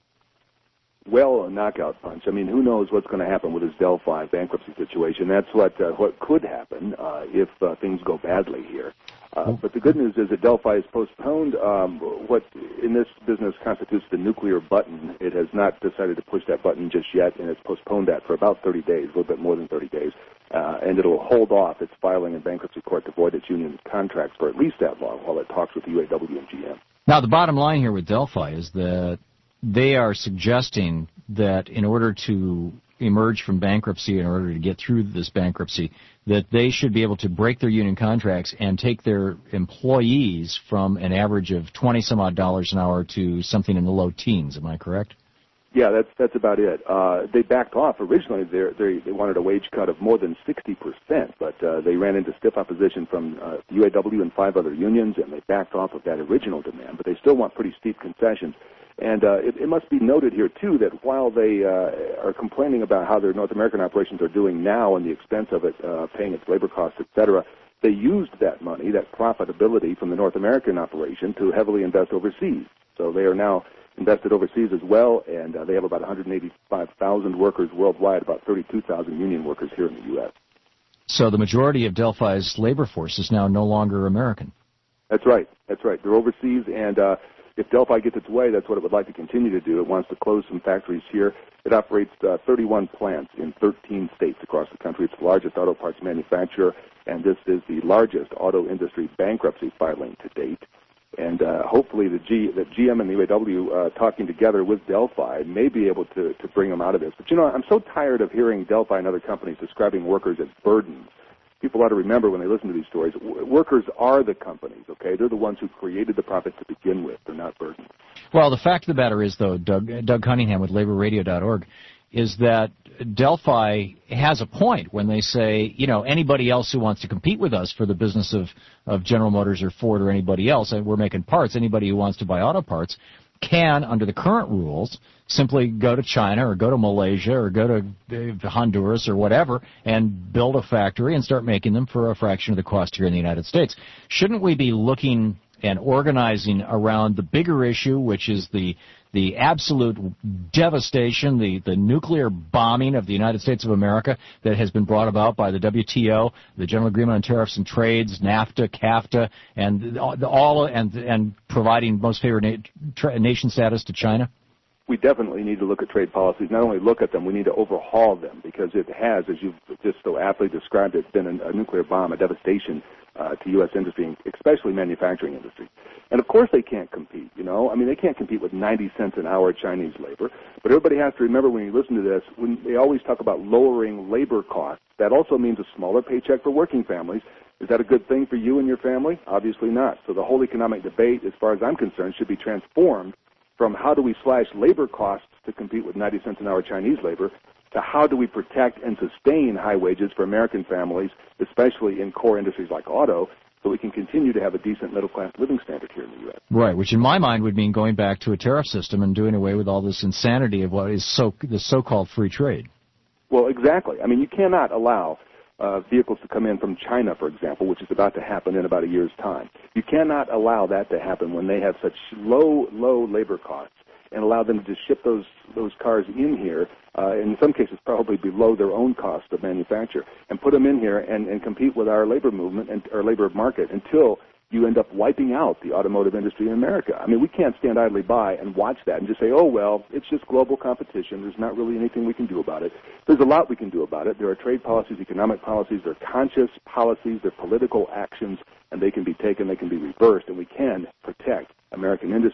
Well, a knockout punch. I mean, who knows what's going to happen with this Delphi bankruptcy situation. That's what uh, what could happen uh, if uh, things go badly here. Uh, but the good news is that Delphi is postponed. Um, what in this business constitutes the nuclear button. It has not decided to push that button just yet, and it's postponed that for about thirty days, a little bit more than thirty days. Uh, and it'll hold off its filing in bankruptcy court to void its union's contracts for at least that long while it talks with the U A W and G M. Now, the bottom line here with Delphi is that they are suggesting that in order to emerge from bankruptcy, in order to get through this bankruptcy, that they should be able to break their union contracts and take their employees from an average of twenty some odd dollars an hour to something in the low teens. Am I correct? Yeah, that's that's about it. Uh, they backed off. Originally, they they wanted a wage cut of more than sixty percent, but uh, they ran into stiff opposition from uh, U A W and five other unions, and they backed off of that original demand. But they still want pretty steep concessions. And uh, it, it must be noted here, too, that while they uh, are complaining about how their North American operations are doing now and the expense of it, uh, paying its labor costs, et cetera, they used that money, that profitability from the North American operation to heavily invest overseas. So they are now invested overseas as well, and uh, they have about one hundred eighty-five thousand workers worldwide, about thirty-two thousand union workers here in the U S. So the majority of Delphi's labor force is now no longer American. That's right. That's right. They're overseas, and uh, if Delphi gets its way, that's what it would like to continue to do. It wants to close some factories here. It operates uh, thirty-one plants in thirteen states across the country. It's the largest auto parts manufacturer, and this is the largest auto industry bankruptcy filing to date. And uh, hopefully the, G, the G M and the U A W uh, talking together with Delphi may be able to, to bring them out of this. But, you know, I'm so tired of hearing Delphi and other companies describing workers as burdens. People ought to remember when they listen to these stories, w- workers are the companies, okay? They're the ones who created the profit to begin with. They're not burdens. Well, the fact of the matter is, though, Doug, Doug Cunningham with labor radio dot org, is that Delphi has a point when they say, you know, anybody else who wants to compete with us for the business of, of General Motors or Ford or anybody else, and we're making parts, anybody who wants to buy auto parts can, under the current rules, simply go to China or go to Malaysia or go to Honduras or whatever and build a factory and start making them for a fraction of the cost here in the United States. Shouldn't we be looking and organizing around the bigger issue, which is the the absolute devastation, the, the nuclear bombing of the United States of America that has been brought about by the W T O, the General Agreement on Tariffs and Trades, NAFTA, CAFTA, and all and and providing most favored na- nation status to China? We definitely need to look at trade policies. Not only look at them, we need to overhaul them, because it has, as you've just so aptly described it, been a, a nuclear bomb, a devastation uh, to U S industry, especially manufacturing industry. And of course they can't compete, you know. I mean, they can't compete with ninety cents an hour Chinese labor. But everybody has to remember when you listen to this, when they always talk about lowering labor costs, that also means a smaller paycheck for working families. Is that a good thing for you and your family? Obviously not. So the whole economic debate, as far as I'm concerned, should be transformed from how do we slash labor costs to compete with ninety cents an hour Chinese labor to how do we protect and sustain high wages for American families, especially in core industries like auto, so we can continue to have a decent middle-class living standard here in the U S. Right, which in my mind would mean going back to a tariff system and doing away with all this insanity of what is so the so-called free trade. Well, exactly. I mean, you cannot allow uh, vehicles to come in from China, for example, which is about to happen in about a year's time. You cannot allow that to happen when they have such low, low labor costs, and allow them to just ship those those cars in here, uh, in some cases probably below their own cost of manufacture, and put them in here and, and compete with our labor movement and our labor market until you end up wiping out the automotive industry in America. I mean, we can't stand idly by and watch that and just say, oh, well, it's just global competition. There's not really anything we can do about it. There's a lot we can do about it. There are trade policies, economic policies, there are conscious policies, there are political actions, and they can be taken, they can be reversed, and we can protect American industry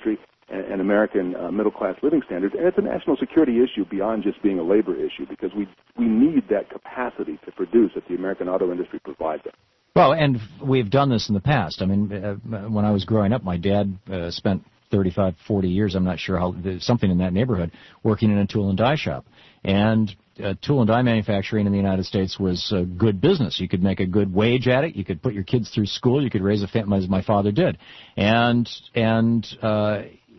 and, and American uh, middle-class living standards. And it's a national security issue beyond just being a labor issue, because we we need that capacity to produce that the American auto industry provides us. Well, and we've done this in the past. I mean, uh, when I was growing up, my dad uh, spent thirty-five, forty years, I'm not sure how, something in that neighborhood, working in a tool and die shop. And uh, tool and die manufacturing in the United States was a good business. You could make a good wage at it. You could put your kids through school. You could raise a family, as my father did. And and uh,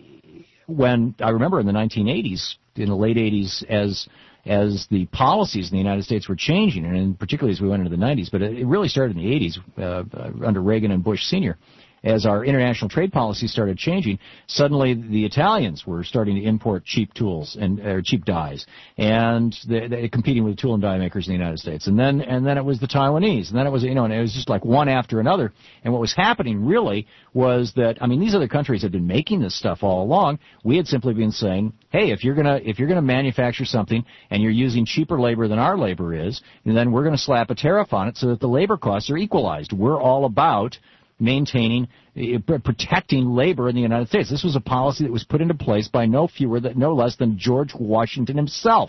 when I remember in the nineteen eighties, in the late eighties, as as the policies in the United States were changing, and particularly as we went into the nineties, but it really started in the eighties uh, under Reagan and Bush Senior As our international trade policy started changing, suddenly the Italians were starting to import cheap tools and or cheap dies, and they, they competing with tool and die makers in the United States. And then and then it was the Taiwanese, and then it was you know, and it was just like one after another. And what was happening really was that I mean, these other countries had been making this stuff all along. We had simply been saying, hey, if you're gonna if you're gonna manufacture something and you're using cheaper labor than our labor is, then we're going to slap a tariff on it so that the labor costs are equalized. We're all about maintaining, uh, protecting labor in the United States. This was a policy that was put into place by no fewer than, no less than George Washington himself.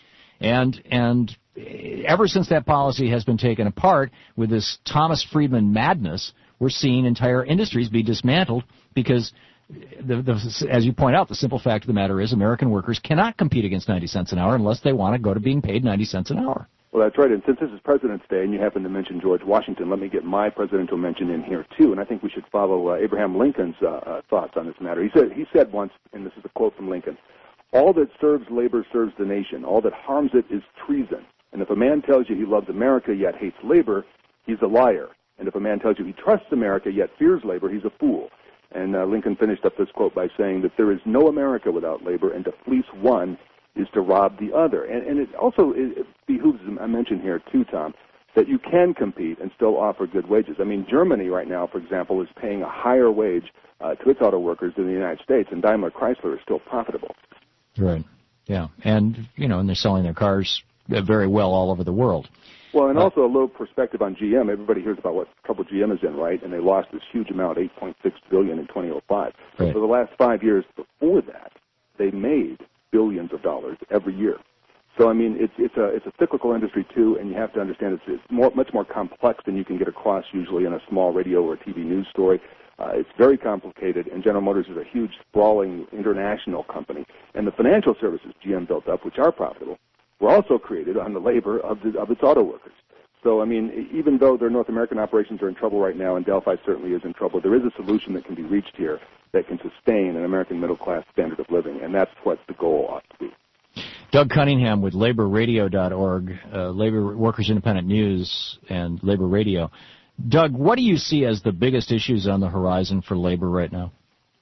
And, and ever since that policy has been taken apart with this Thomas Friedman madness, we're seeing entire industries be dismantled because, the, the, as you point out, the simple fact of the matter is American workers cannot compete against ninety cents an hour unless they want to go to being paid ninety cents an hour. Well, that's right. And since this is President's Day and you happen to mention George Washington, let me get my presidential mention in here, too. And I think we should follow uh, Abraham Lincoln's uh, uh, thoughts on this matter. He said, he said once, and this is a quote from Lincoln, "All that serves labor serves the nation. All that harms it is treason. And if a man tells you he loves America yet hates labor, he's a liar. And if a man tells you he trusts America yet fears labor, he's a fool." And uh, Lincoln finished up this quote by saying that there is no America without labor, and to fleece one is to rob the other. And, and it also it, it behooves, I mentioned here too, Tom, that you can compete and still offer good wages. I mean, Germany right now, for example, is paying a higher wage uh, to its auto workers than the United States, and Daimler Chrysler is still profitable. Right. Yeah. And, you know, and they're selling their cars very well all over the world. Well, and also a little perspective on G M. Everybody hears about what trouble G M is in, right? And they lost this huge amount, eight point six billion dollars in twenty oh five. Right. For the last five years before that, they made billions of dollars every year. So I mean, it's it's a it's a cyclical industry too, and you have to understand it's, it's more much more complex than you can get across usually in a small radio or T V news story. Uh, it's very complicated, and General Motors is a huge, sprawling international company. And the financial services G M built up, which are profitable, were also created on the labor of the, of its auto workers. So I mean, even though their North American operations are in trouble right now, and Delphi certainly is in trouble, there is a solution that can be reached here that can sustain an American middle-class standard of living, and that's what the goal ought to be. Doug Cunningham with labor radio dot org, uh, Labor Workers Independent News and Labor Radio. Doug, what do you see as the biggest issues on the horizon for labor right now?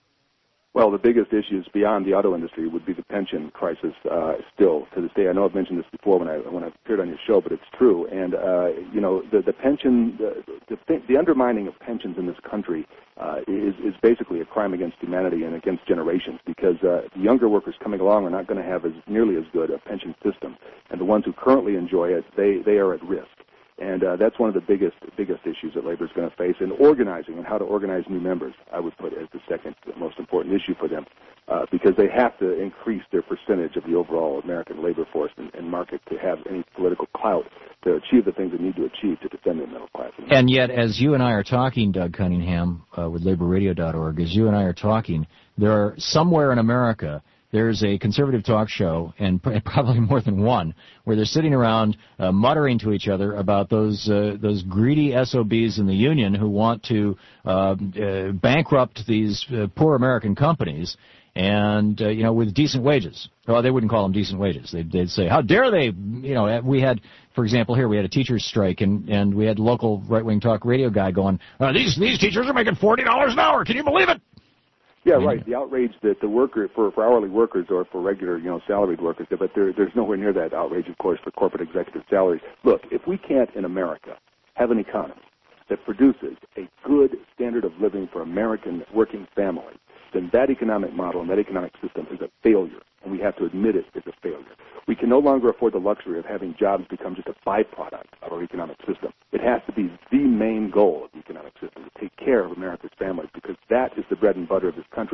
Well, the biggest issues beyond the auto industry would be the pension crisis uh, still to this day. I know I've mentioned this before when I when I appeared on your show, but it's true. And, uh, you know, the, the pension, the, the, the undermining of pensions in this country uh, is, is basically a crime against humanity and against generations, because uh, the younger workers coming along are not going to have as nearly as good a pension system. And the ones who currently enjoy it, they, they are at risk. And uh, that's one of the biggest biggest issues that labor is going to face. And organizing and how to organize new members, I would put as the second most important issue for them, uh, because they have to increase their percentage of the overall American labor force and, and market to have any political clout to achieve the things they need to achieve to defend the middle class. And yet, as you and I are talking, Doug Cunningham, uh, with labor radio dot org, as you and I are talking, there are somewhere in America, there's a conservative talk show, and probably more than one, where they're sitting around uh, muttering to each other about those uh, those greedy S O Bs in the union who want to uh, uh, bankrupt these uh, poor American companies, and uh, you know, with decent wages. Well, they wouldn't call them decent wages. They'd, they'd say, "How dare they?" You know, we had, for example, here we had a teachers' strike, and and we had local right-wing talk radio guy going, uh, "These these teachers are making forty dollars an hour. Can you believe it?" Yeah, right. The outrage that the worker, for, for hourly workers or for regular, you know, salaried workers, but there, there's nowhere near that outrage, of course, for corporate executive salaries. Look, if we can't in America have an economy that produces a good standard of living for American working families, then that economic model and that economic system is a failure, and we have to admit it is a failure. We can no longer afford the luxury of having jobs become just a byproduct of our economic system. It has to be the main goal of the economic system, to take care of America's families, because that is the bread and butter of this country.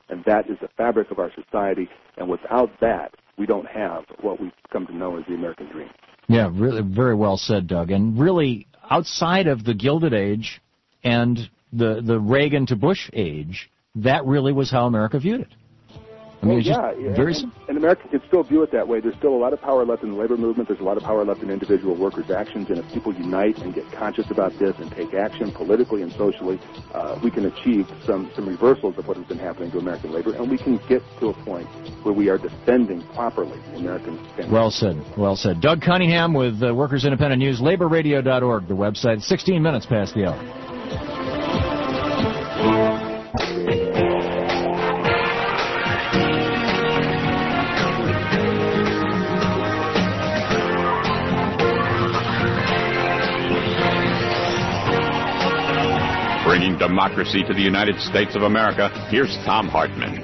And that is the fabric of our society. And without that, we don't have what we've come to know as the American dream. Yeah, really, very well said, Doug. And really, outside of the Gilded Age and the the Reagan to Bush age, that really was how America viewed it. I mean, well, it's yeah, just yeah, very and, simple. and America can still view it that way. There's still a lot of power left in the labor movement. There's a lot of power left in individual workers' actions. And if people unite and get conscious about this and take action politically and socially, uh, we can achieve some, some reversals of what has been happening to American labor. And we can get to a point where we are defending properly American families. Well said. Well said. Doug Cunningham with uh, Workers Independent News, labor radio dot org, the website. sixteen minutes past the hour. Bringing democracy to the United States of America, here's Thom Hartmann.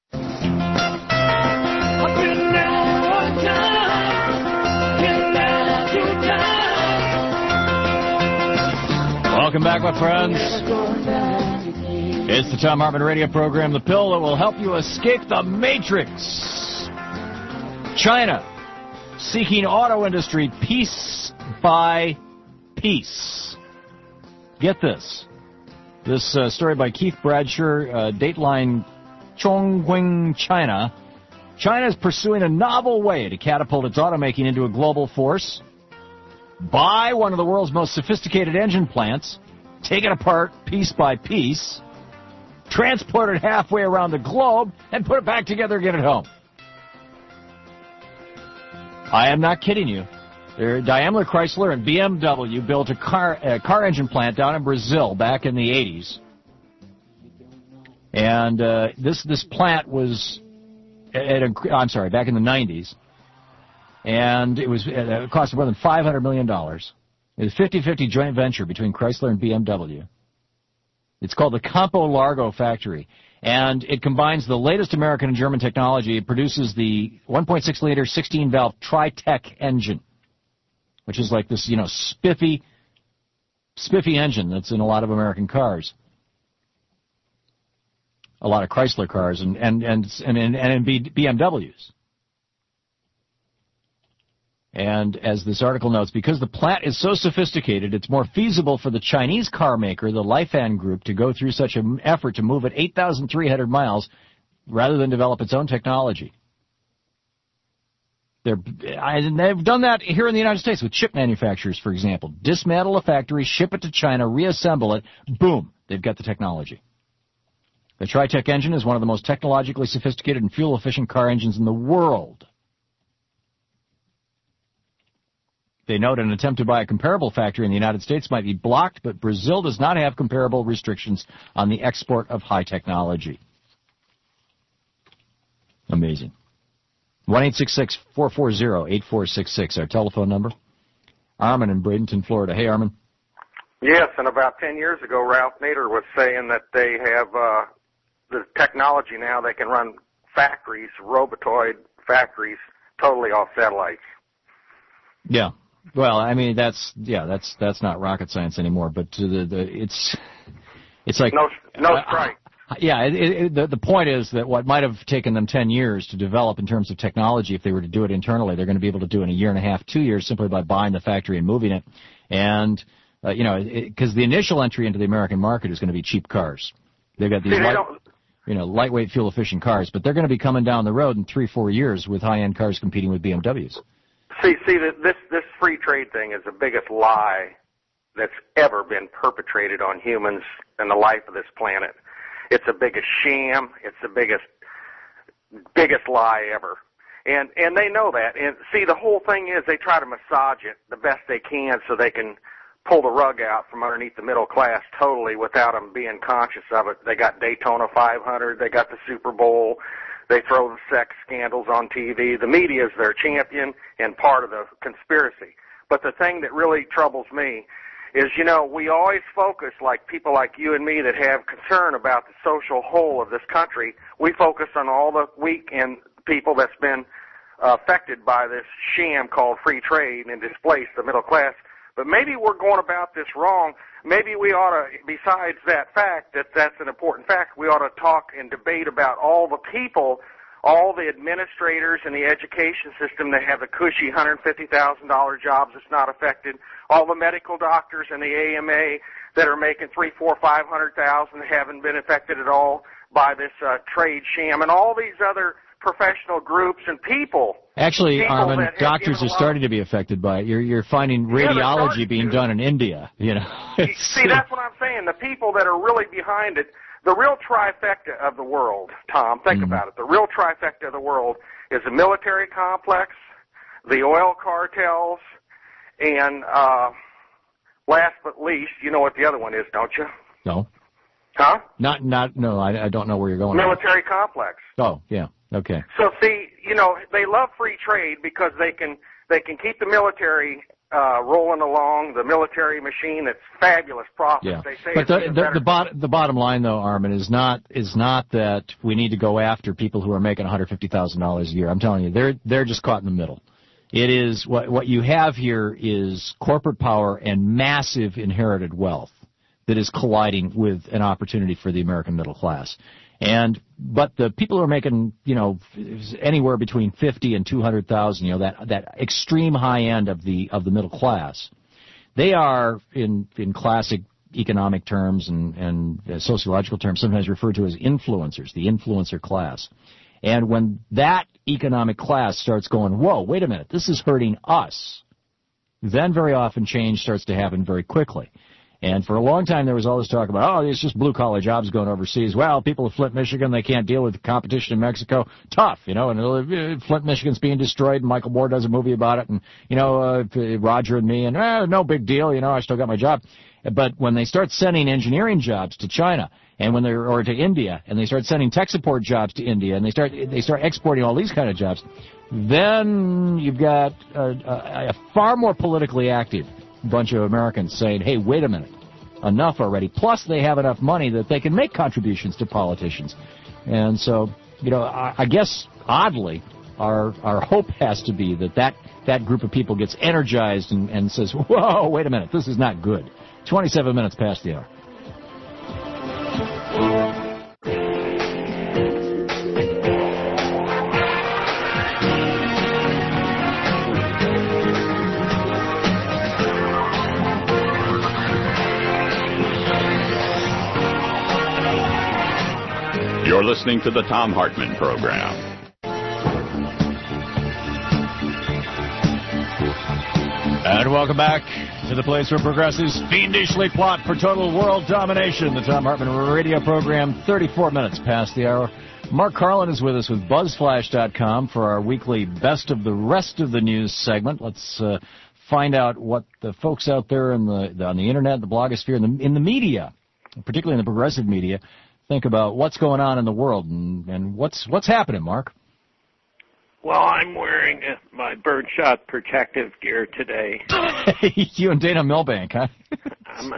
Welcome back, my friends. It's the Thom Hartmann radio program, the pill that will help you escape the matrix. China seeking auto industry piece by piece. Get this. This uh, story by Keith Bradshaw, uh, Dateline Chongqing, China. China is pursuing a novel way to catapult its automaking into a global force. Buy one of the world's most sophisticated engine plants, take it apart piece by piece, transport it halfway around the globe, and put it back together again at home. I am not kidding you. There, Daimler Chrysler and B M W built a car, a car engine plant down in Brazil back in the eighties. And uh, this this plant was, at a, I'm sorry, back in the nineties. And it was it cost more than five hundred million dollars. It was a fifty-fifty joint venture between Chrysler and B M W. It's called the Campo Largo factory. And it combines the latest American and German technology. It produces the one point six liter sixteen valve Tritec engine, which is like this, you know, spiffy, spiffy engine that's in a lot of American cars, a lot of Chrysler cars, and and and and in, and in B M Ws. And as this article notes, because the plant is so sophisticated, it's more feasible for the Chinese car maker, the Lifan Group, to go through such an effort to move at eight thousand three hundred miles rather than develop its own technology. They're, and they've done that here in the United States with chip manufacturers, for example. Dismantle a factory, ship it to China, reassemble it, boom, they've got the technology. The Tritec engine is one of the most technologically sophisticated and fuel-efficient car engines in the world. They note an attempt to buy a comparable factory in the United States might be blocked, but Brazil does not have comparable restrictions on the export of high technology. Amazing. one eight six six, four four zero, eight four six six, our telephone number. Armin in Bradenton, Florida. Hey, Armin. Yes, and about ten years ago, Ralph Nader was saying that they have uh, the technology now, they can run factories, robotoid factories, totally off satellites. Yeah. Well, I mean, that's, yeah, that's that's not rocket science anymore, but the, the it's it's like... No, no strike. Uh, yeah, it, it, the, the point is that what might have taken them ten years to develop in terms of technology, if they were to do it internally, they're going to be able to do in a year and a half, two years, simply by buying the factory and moving it. And, uh, you know, because the initial entry into the American market is going to be cheap cars. They've got these See, light, don't... you know, lightweight, fuel-efficient cars, but they're going to be coming down the road in three, four years with high-end cars competing with B M Ws. See, see, this this free trade thing is the biggest lie that's ever been perpetrated on humans and the life of this planet. It's the biggest sham. It's the biggest biggest lie ever. And and they know that. And see, the whole thing is they try to massage it the best they can so they can pull the rug out from underneath the middle class totally without them being conscious of it. They got Daytona five hundred. They got the Super Bowl. They throw the sex scandals on T V. The media is their champion and part of the conspiracy. But the thing that really troubles me is, you know, we always focus, like people like you and me that have concern about the social whole of this country, we focus on all the weak and people that's been uh, affected by this sham called free trade and displaced the middle class. But maybe we're going about this wrong. Maybe we ought to, besides that fact, that that's an important fact, we ought to talk and debate about all the people, all the administrators in the education system that have the cushy one hundred fifty thousand dollars jobs that's not affected, all the medical doctors in the A M A that are making three, four, five hundred thousand haven't been affected at all by this uh, trade sham, and all these other professional groups and people. Actually, people Armin, that have doctors are starting to be affected by it. You're you're finding radiology being to. done in India. You know. See, that's what I'm saying. The people that are really behind it, the real trifecta of the world, Tom, think Mm-hmm. about it. The real trifecta of the world is the military complex, the oil cartels, and uh, last but least, you know what the other one is, don't you? No. Huh? Not not no. I, I don't know where you're going. Military complex. Oh yeah. Okay. So see, you know, they love free trade because they can they can keep the military uh, rolling along, the military machine. That's fabulous profits. Yeah. They say But it's the even the, better. the, bot, the bottom line, though, Armin, is not is not that we need to go after people who are making one hundred fifty thousand dollars a year. I'm telling you, they're they're just caught in the middle. It is what what you have here is corporate power and massive inherited wealth that is colliding with an opportunity for the American middle class. And but the people who are making, you know, anywhere between fifty and two hundred thousand, you know, that that extreme high end of the of the middle class, they are in in classic economic terms and and uh, sociological terms sometimes referred to as influencers, the influencer class. And when that economic class starts going, whoa, wait a minute, this is hurting us, then very often change starts to happen very quickly. And for a long time, there was all this talk about, oh, it's just blue-collar jobs going overseas. Well, people of Flint, Michigan, they can't deal with the competition in Mexico. Tough, you know, and uh, Flint, Michigan's being destroyed, and Michael Moore does a movie about it, and, you know, uh, Roger and me, and, eh, no big deal, you know, I still got my job. But when they start sending engineering jobs to China, and when they're, or to India, and they start sending tech support jobs to India, and they start, they start exporting all these kind of jobs, then you've got a, a, a far more politically active bunch of Americans saying, hey, wait a minute, enough already. Plus, they have enough money that they can make contributions to politicians. And so, you know, I, I guess, oddly, our our hope has to be that that, that group of people gets energized and, and says, whoa, wait a minute, this is not good. twenty-seven minutes past the hour. You're listening to the Thom Hartmann Program. And welcome back to the place where progressives fiendishly plot for total world domination. The Thom Hartmann Radio Program, thirty-four minutes past the hour. Mark Carlin is with us with Buzz Flash dot com for our weekly Best of the Rest of the News segment. Let's uh, find out what the folks out there in the, the on the Internet, the blogosphere, in the, in the media, particularly in the progressive media, think about what's going on in the world and, and what's what's happening, Mark. Well, I'm wearing uh, my birdshot protective gear today. You and Dana Milbank, huh? I'm,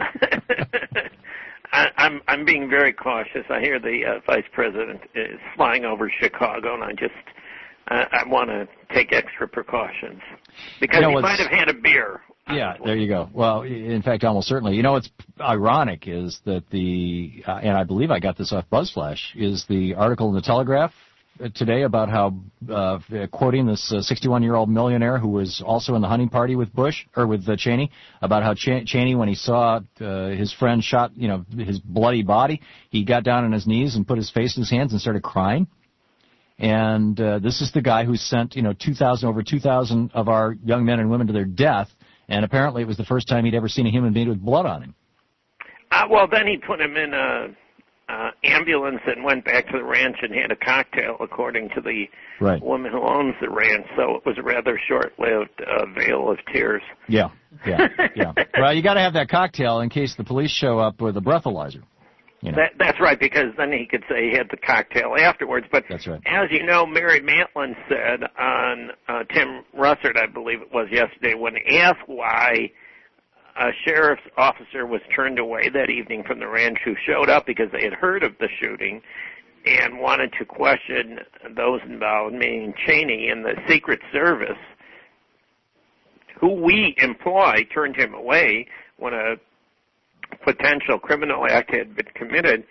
I, I'm I'm being very cautious. I hear the uh, vice president is flying over Chicago, and I just uh, I want to take extra precautions because you know, he might have had a beer. Yeah, there you go. Well, in fact, almost certainly. You know what's ironic is that the, uh, and I believe I got this off BuzzFlash, is the article in the Telegraph today about how, uh, quoting this sixty-one-year-old millionaire who was also in the hunting party with Bush, or with uh, Cheney, about how Ch- Cheney, when he saw uh, his friend shot, you know, his bloody body, he got down on his knees and put his face in his hands and started crying. And uh, this is the guy who sent, you know, two thousand, over two thousand of our young men and women to their death. And apparently it was the first time he'd ever seen a human being with blood on him. Uh, well, then he put him in a uh, ambulance and went back to the ranch and had a cocktail, according to the right. woman who owns the ranch. So it was a rather short-lived uh, veil of tears. Yeah, yeah, yeah. Well, you got to have that cocktail in case the police show up with a breathalyzer. You know. That, that's right, because then he could say he had the cocktail afterwards. But that's right. As you know, Mary Matlin said on uh, Tim Russert, I believe it was yesterday, when asked why a sheriff's officer was turned away that evening from the ranch who showed up because they had heard of the shooting and wanted to question those involved, meaning Cheney and the Secret Service, who we employ turned him away when a potential criminal act had been committed.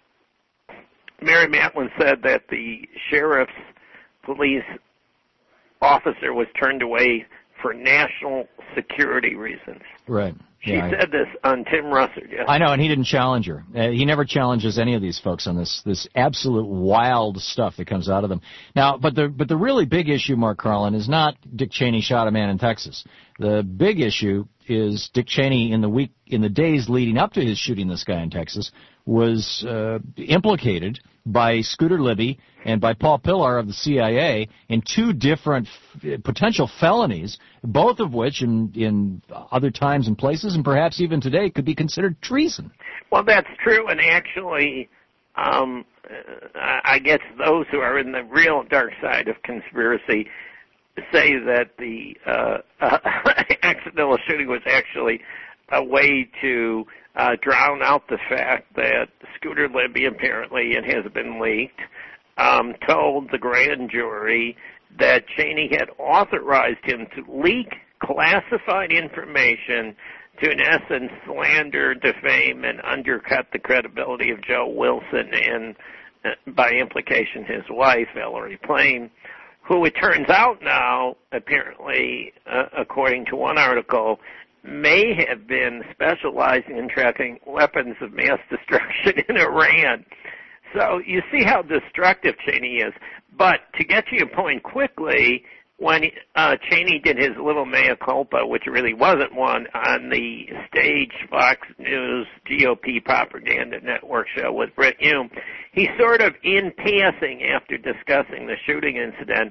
Mary Matlin said that the sheriff's police officer was turned away for national security reasons. Right. She Yeah, said this on Tim Russert yesterday. I know, and he didn't challenge her. Uh, he never challenges any of these folks on this this absolute wild stuff that comes out of them. Now, but the but the really big issue, Mark Carlin, is not Dick Cheney shot a man in Texas. The big issue is Dick Cheney in the week in the days leading up to his shooting this guy in Texas was uh, implicated by Scooter Libby and by Paul Pillar of the C I A in two different f- potential felonies, both of which in, in other times and places and perhaps even today could be considered treason. Well, that's true, and actually, um, I guess those who are in the real dark side of conspiracy say that the uh, uh, accidental shooting was actually a way to uh, drown out the fact that Scooter Libby apparently, it has been leaked, um, told the grand jury that Cheney had authorized him to leak classified information to, in essence, slander, defame, and undercut the credibility of Joe Wilson and, uh, by implication, his wife, Valerie Plame, who it turns out now, apparently, uh, according to one article, may have been specializing in tracking weapons of mass destruction in Iran. So you see how destructive Cheney is. But to get to your point quickly, when uh, Cheney did his little mea culpa, which really wasn't one, on the stage Fox News G O P propaganda network show with Brit Hume, he sort of, in passing, after discussing the shooting incident,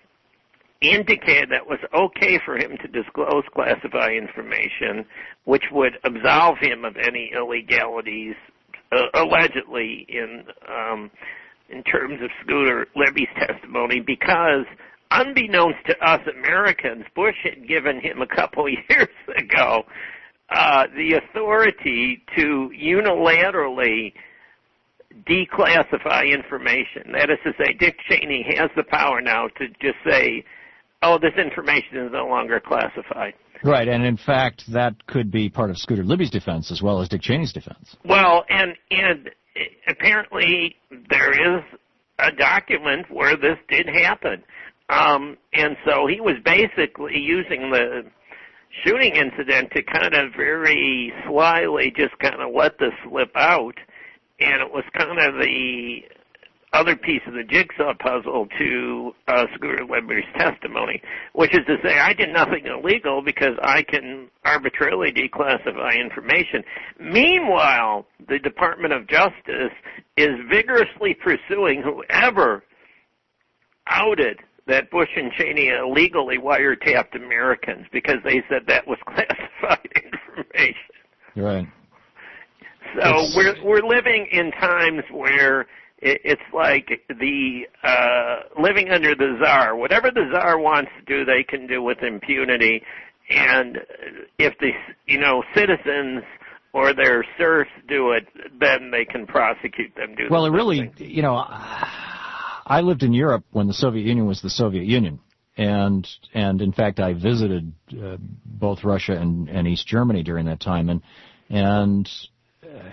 indicated that it was okay for him to disclose classified information, which would absolve him of any illegalities, uh, allegedly, in um, in terms of Scooter Libby's testimony, because unbeknownst to us Americans, Bush had given him a couple years ago uh, the authority to unilaterally declassify information. That is to say, Dick Cheney has the power now to just say, oh, this information is no longer classified. Right, and in fact, that could be part of Scooter Libby's defense as well as Dick Cheney's defense. Well, and and apparently there is a document where this did happen. Um, and so he was basically using the shooting incident to kind of very slyly just kind of let this slip out. And it was kind of the other piece of the jigsaw puzzle to uh, Scooter Libby's testimony, which is to say, I did nothing illegal because I can arbitrarily declassify information. Meanwhile, the Department of Justice is vigorously pursuing whoever outed that Bush and Cheney illegally wiretapped Americans because they said that was classified information. Right. So it's... we're we're living in times where it's like the uh, living under the czar. Whatever the czar wants to do, they can do with impunity. And if the you know citizens or their serfs do it, then they can prosecute them. Do well, it really, thing. you know, I lived in Europe when the Soviet Union was the Soviet Union, and and in fact I visited uh, both Russia and, and East Germany during that time, and and. Uh,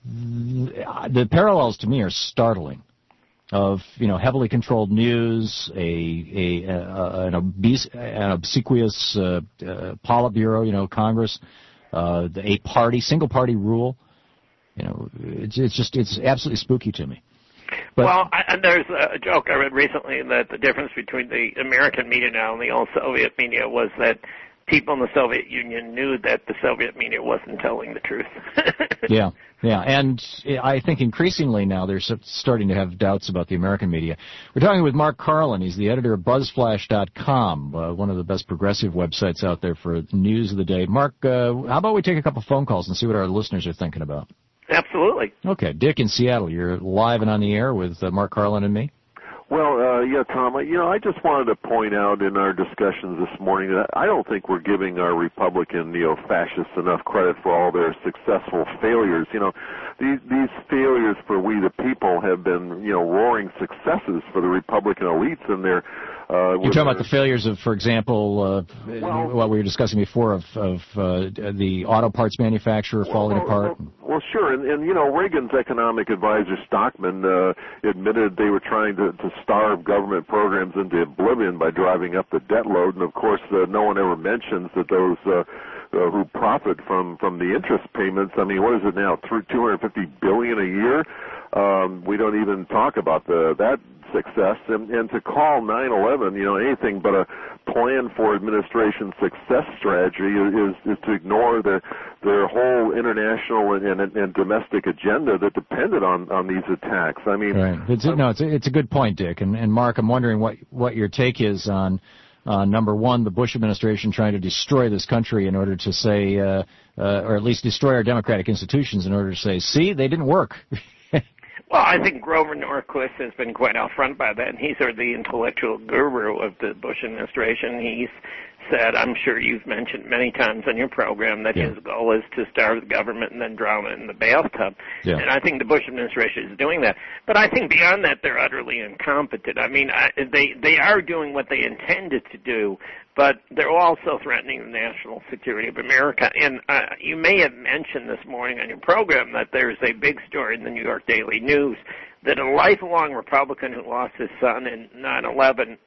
The parallels to me are startling. Of you know heavily controlled news, a a, a an, obese, an obsequious uh, uh, Politburo, you know Congress, uh, a party single party rule. You know it's it's just it's absolutely spooky to me. But, well, I, and there's a joke I read recently that the difference between the American media now and the old Soviet media was that people in the Soviet Union knew that the Soviet media wasn't telling the truth. yeah, yeah, and I think increasingly now they're starting to have doubts about the American media. We're talking with Mark Carlin. He's the editor of Buzz Flash dot com, uh, one of the best progressive websites out there for news of the day. Mark, uh, how about we take a couple phone calls and see what our listeners are thinking about? Absolutely. Okay, Dick in Seattle, you're live and on the air with uh, Mark Carlin and me. Well, uh, yeah, Tom. I- You know, I just wanted to point out in our discussions this morning that I don't think we're giving our Republican neo-fascists enough credit for all their successful failures. You know, these these failures for we the people have been, you know, roaring successes for the Republican elites and their. Uh, You're talking about the failures of, for example, uh, well, what we were discussing before of, of uh, the auto parts manufacturer falling well, apart. Well, well, sure, and, and you know, Reagan's economic advisor Stockman uh, admitted they were trying to, to starve government programs into oblivion by driving up the debt load, and of course, uh, no one ever mentions that those uh, uh, who profit from from the interest payments. I mean, what is it now? Through two hundred fifty billion a year. Um, we don't even talk about the that. success, and, and to call nine eleven, you know, anything but a plan for administration success strategy is, is to ignore the, their whole international and, and, and domestic agenda that depended on, on these attacks. I mean, right. It's, um, no, it's a, it's a good point, Dick. And, and Mark, I'm wondering what, what your take is on uh, number one, the Bush administration trying to destroy this country in order to say, uh, uh, or at least destroy our democratic institutions in order to say, see, they didn't work. Well, I think Grover Norquist has been quite out front by that, and he's sort of the intellectual guru of the Bush administration. He's said, I'm sure you've mentioned many times on your program, that yeah. his goal is to starve the government and then drown it in the bathtub. Yeah. And I think the Bush administration is doing that. But I think beyond that, they're utterly incompetent. I mean, I, they, they are doing what they intended to do, but they're also threatening the national security of America. And uh, you may have mentioned this morning on your program that there's a big story in the New York Daily News that a lifelong Republican who lost his son in nine eleven,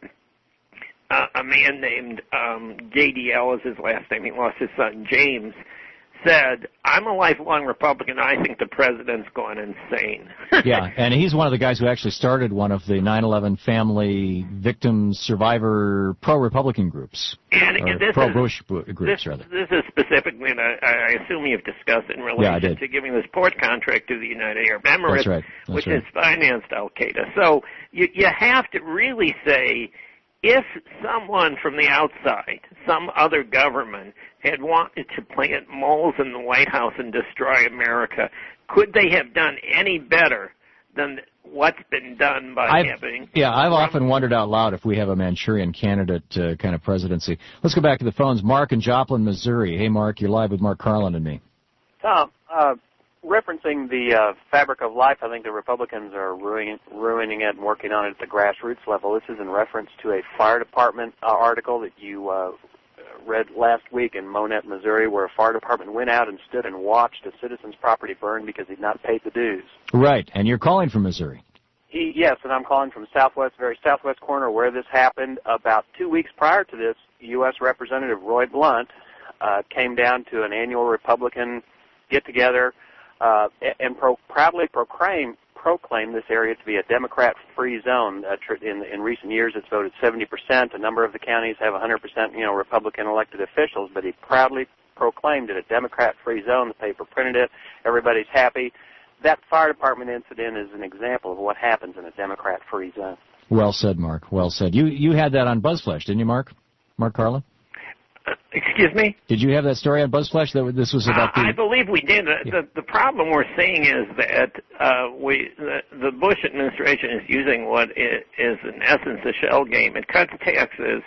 uh, a man named um, J D L is his last name, he lost his son James, said, I'm a lifelong Republican. I think the president's gone insane. Yeah, and he's one of the guys who actually started one of the nine eleven family victim survivor pro-Republican groups. And, and this pro-Bush is, groups, this, rather. This is specifically, and I, I assume you've discussed it in relation yeah, to giving this port contract to the United Arab Emirates, That's right. That's which right. has financed al-Qaeda. So you, you have to really say, if someone from the outside, some other government, had wanted to plant moles in the White House and destroy America, could they have done any better than what's been done by I've, having... Yeah, I've often wondered out loud if we have a Manchurian candidate uh, kind of presidency. Let's go back to the phones. Mark in Joplin, Missouri. Hey, Mark, you're live with Mark Carlin and me. Tom, uh, referencing the uh, fabric of life, I think the Republicans are ruining, ruining it and working on it at the grassroots level. This is in reference to a fire department uh, article that you uh, read last week in Monette, Missouri, where a fire department went out and stood and watched a citizen's property burn because he'd not paid the dues. Right, and you're calling from Missouri. He, yes, and I'm calling from southwest, very southwest corner where this happened. About two weeks prior to this, U S Representative Roy Blunt uh, came down to an annual Republican get-together uh, and pro- proudly proclaimed proclaim this area to be a Democrat-free zone. Uh, tr- in, in recent years, it's voted seventy percent. A number of the counties have one hundred percent, you know, Republican elected officials, but he proudly proclaimed it a Democrat-free zone. The paper printed it. Everybody's happy. That fire department incident is an example of what happens in a Democrat-free zone. Well said, Mark. Well said. You you had that on BuzzFlash, didn't you, Mark? Mark Carlin? Uh, excuse me? Did you have that story on BuzzFlash? That this was about uh, the... I believe we did. The, yeah. the, the problem we're seeing is that uh, we the, the Bush administration is using what is, is in essence a shell game. It cuts taxes,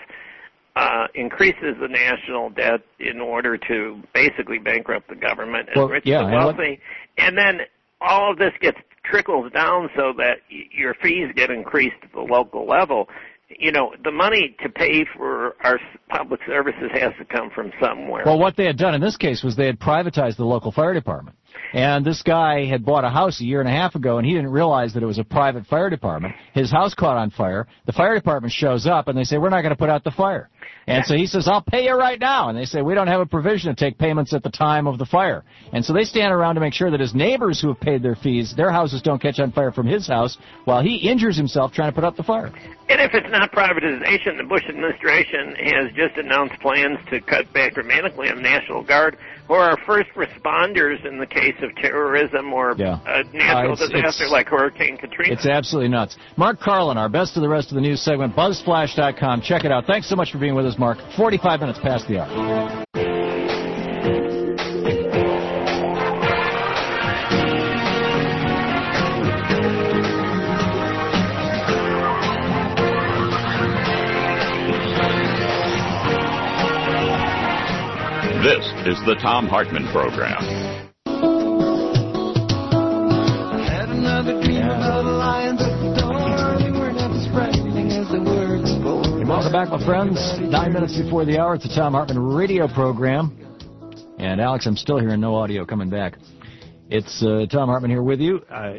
uh, increases the national debt in order to basically bankrupt the government, well, enrich yeah, the wealthy, and, and then all of this gets trickles down so that y- your fees get increased at the local level. You know, the money to pay for our public services has to come from somewhere. Well, what they had done in this case was they had privatized the local fire department. And this guy had bought a house a year and a half ago, and he didn't realize that it was a private fire department. His house caught on fire. The fire department shows up, and they say, we're not going to put out the fire. And so he says, I'll pay you right now. And they say, we don't have a provision to take payments at the time of the fire. And so they stand around to make sure that his neighbors who have paid their fees, their houses don't catch on fire from his house, while he injures himself trying to put out the fire. And if it's not privatization, the Bush administration has just announced plans to cut back dramatically on the National Guard or our first responders in the case of terrorism or yeah. a natural uh, it's, disaster it's, like Hurricane Katrina. It's absolutely nuts. Mark Carlin, our best of the rest of the news segment, buzz flash dot com. Check it out. Thanks so much for being with us, Mark. forty-five minutes past the hour. This is the Thom Hartmann Program. Had another dream about a lion, but don't worry, we're not as frightening as the words spoke. Welcome back, my friends. Nine minutes before the hour, it's the Thom Hartmann radio program. And, Alex, I'm still hearing no audio coming back. It's uh, Thom Hartmann here with you. Uh,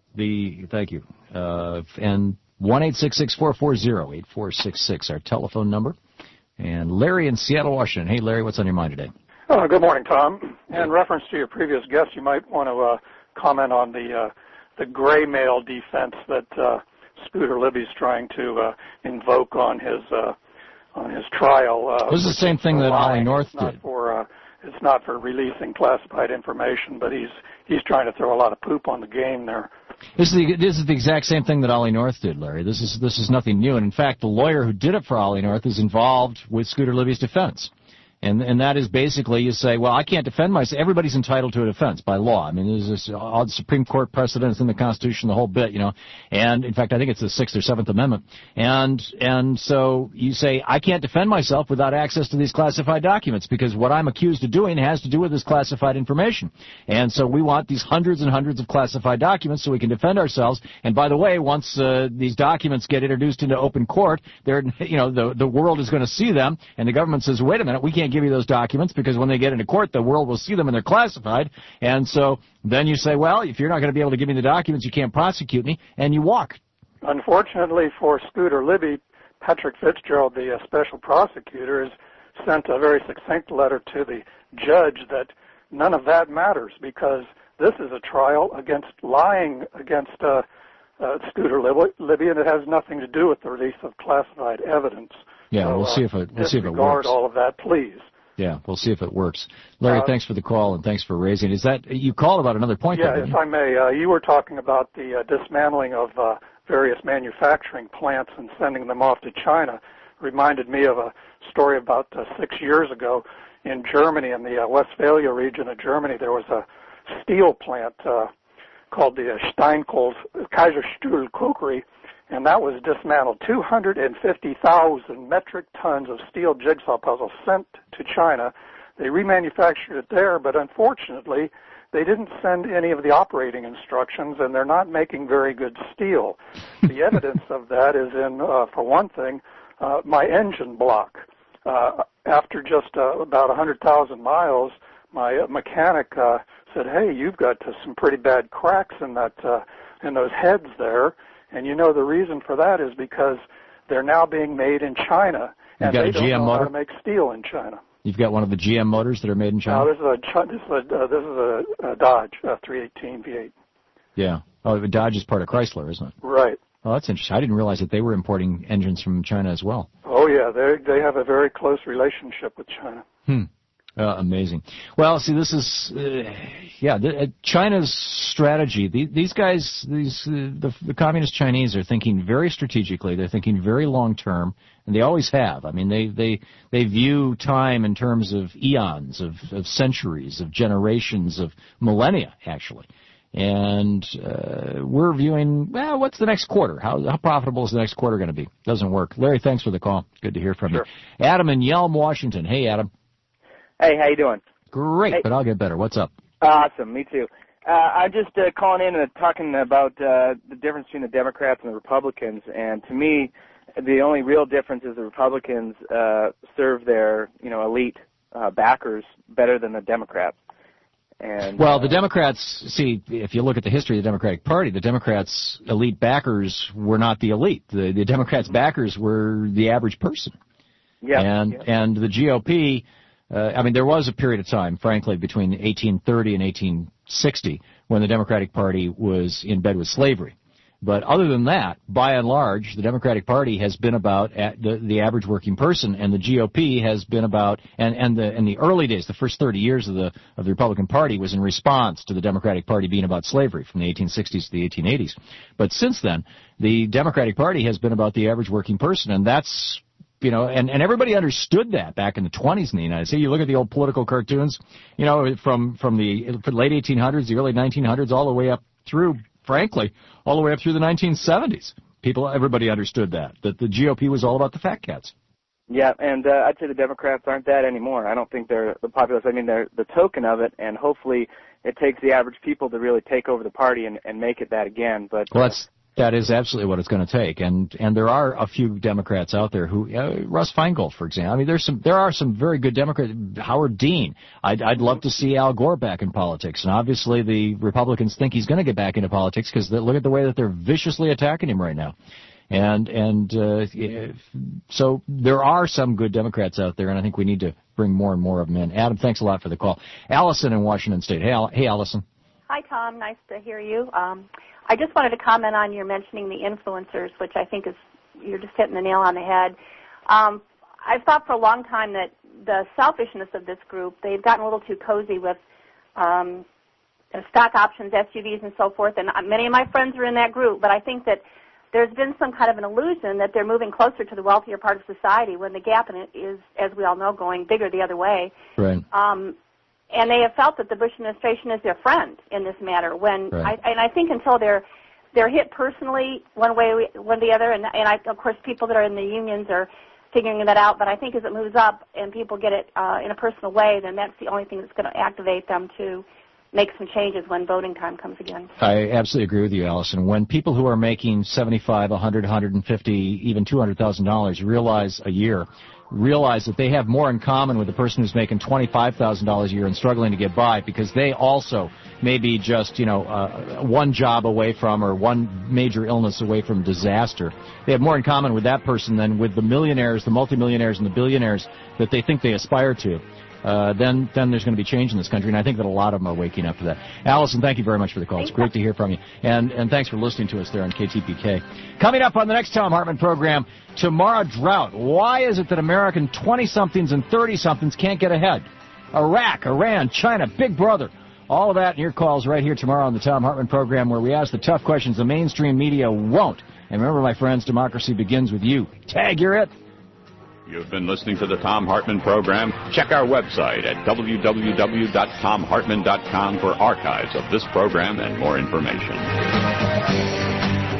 the Thank you. Uh, and one eight six six, four four zero, eight four six six, our telephone number. And Larry in Seattle, Washington. Hey, Larry, what's on your mind today? Uh, good morning, Tom. In reference to your previous guest, you might want to uh, comment on the uh, the gray mail defense that uh, Scooter Libby's trying to uh, invoke on his uh, on his trial. Uh, this is the same thing that Ollie North it's not did. For, uh, it's not for releasing classified information, but he's he's trying to throw a lot of poop on the game there. This is the this is the exact same thing that Ollie North did, Larry. This is this is nothing new, and in fact, the lawyer who did it for Ollie North is involved with Scooter Libby's defense. And and that is basically, you say, well, I can't defend myself. Everybody's entitled to a defense by law. I mean, there's this odd Supreme Court precedent. It's in the Constitution, the whole bit, you know. And, in fact, I think it's the Sixth or Seventh Amendment. And and so you say, I can't defend myself without access to these classified documents because what I'm accused of doing has to do with this classified information. And so we want these hundreds and hundreds of classified documents so we can defend ourselves. And, by the way, once uh, these documents get introduced into open court, they're, you know, the, the world is going to see them. And the government says, wait a minute, we can't give you those documents because when they get into court, the world will see them and they're classified. And so then you say, well, if you're not going to be able to give me the documents, you can't prosecute me, and you walk. Unfortunately for Scooter Libby, Patrick Fitzgerald, the uh, special prosecutor, has sent a very succinct letter to the judge that none of that matters because this is a trial against lying against uh, uh, Scooter Libby, and it has nothing to do with the release of classified evidence. Yeah, so, we'll see if it we'll see if it works. Disregard all of that, please. Yeah, we'll see if it works. Larry, Uh, thanks for the call and thanks for raising it. Is that you called about another point? Yeah, there, if I may, uh, you were talking about the uh, dismantling of uh, various manufacturing plants and sending them off to China. Reminded me of a story about uh, six years ago in Germany, in the uh, Westphalia region of Germany. There was a steel plant uh, called the uh, Steinkohls Kaiserstuhl Kokery, and that was dismantled. two hundred fifty thousand metric tons of steel jigsaw puzzles sent to China. They remanufactured it there, but unfortunately, they didn't send any of the operating instructions, and they're not making very good steel. The evidence of that is in, uh, for one thing, uh, my engine block. Uh, after just uh, about one hundred thousand miles, my uh, mechanic uh, said, hey, you've got uh, some pretty bad cracks in that uh, in those heads there. And you know the reason for that is because they're now being made in China, and they don't know how to make steel in China. You've got one of the G M motors that are made in China? No, this is a this is a, uh, this is a, a Dodge uh, three eighteen V eight. Yeah. Oh, the Dodge is part of Chrysler, isn't it? Right. Oh, that's interesting. I didn't realize that they were importing engines from China as well. Oh yeah, they they have a very close relationship with China. Hmm. Uh, amazing. Well, see, this is, uh, yeah, the, uh, China's strategy. The, these guys, these uh, the, the communist Chinese are thinking very strategically. They're thinking very long term, and they always have. I mean, they they they view time in terms of eons, of, of centuries, of generations, of millennia, actually. And uh, we're viewing, well, what's the next quarter? How, how profitable is the next quarter going to be? Doesn't work. Larry, thanks for the call. Good to hear from Sure. you. Adam in Yelm, Washington. Hey, Adam. Hey, how you doing? Great, Hey. but I'll get better. What's up? Awesome, me too. Uh, I'm just uh, calling in and talking about uh, the difference between the Democrats and the Republicans. And to me, the only real difference is the Republicans uh, serve their, you know, elite uh, backers better than the Democrats. And Well, the Democrats, see, if you look at the history of the Democratic Party, the Democrats' elite backers were not the elite. The, the Democrats' backers were the average person. Yeah, and yeah. and the G O P, uh, I mean, there was a period of time, frankly, between eighteen thirty and eighteen sixty when the Democratic Party was in bed with slavery. But other than that, by and large, the Democratic Party has been about at the, the average working person, and the G O P has been about, and, and the in the early days, the first thirty years of the of the Republican Party was in response to the Democratic Party being about slavery from the eighteen sixties to the eighteen eighties. But since then, the Democratic Party has been about the average working person, and that's You know, and, and everybody understood that back in the twenties in the United States. You look at the old political cartoons, you know, from, from the late eighteen hundreds, the early nineteen hundreds, all the way up through, frankly, all the way up through the nineteen seventies. People, everybody understood that, that the G O P was all about the fat cats. Yeah, and uh, I'd say the Democrats aren't that anymore. I don't think they're the populace. I mean, they're the token of it, and hopefully it takes the average people to really take over the party and, and make it that again. But well, that's that is absolutely what it's going to take, and and there are a few Democrats out there who uh, Russ Feingold, for example. I mean, there's some there are some very good Democrats. Howard Dean. I'd I'd love to see Al Gore back in politics, and obviously the Republicans think he's going to get back into politics because look at the way that they're viciously attacking him right now. And and uh, so there are some good Democrats out there, and I think we need to bring more and more of them in. Adam, thanks a lot for the call. Allison in Washington State. Hey, Al- hey Allison. Hi, Tom. Nice to hear you. Um, I just wanted to comment on your mentioning the influencers, which I think is you're just hitting the nail on the head. Um, I've thought for a long time that the selfishness of this group, they've gotten a little too cozy with um, stock options, S U Vs, and so forth, and many of my friends are in that group, but I think that there's been some kind of an illusion that they're moving closer to the wealthier part of society when the gap in it is, as we all know, going bigger the other way. Right. Um, and they have felt that the Bush administration is their friend in this matter. When right. I, and I think until they're they're hit personally one way one or the other, and, and I, of course people that are in the unions are figuring that out. But I think as it moves up and people get it uh, in a personal way, then that's the only thing that's going to activate them to make some changes when voting time comes again. I absolutely agree with you, Allison. When people who are making seventy-five, a hundred, a hundred fifty, even two hundred thousand dollars realize a year, realize that they have more in common with the person who's making twenty-five thousand dollars a year and struggling to get by because they also may be just, you know, uh, one job away from or one major illness away from disaster. They have more in common with that person than with the millionaires, the multimillionaires, and the billionaires that they think they aspire to. Uh, then, then there's going to be change in this country, and I think that a lot of them are waking up to that. Allison, thank you very much for the call. It's great to hear from you, and and thanks for listening to us there on K T P K. Coming up on the next Tom Hartman program, tomorrow drought. Why is it that American twenty-somethings and thirty-somethings can't get ahead? Iraq, Iran, China, Big Brother. All of that and your calls right here tomorrow on the Tom Hartman program where we ask the tough questions the mainstream media won't. And remember, my friends, democracy begins with you. Tag, you're it. You've been listening to the Tom Hartman program. Check our website at w w w dot tom hartman dot com for archives of this program and more information.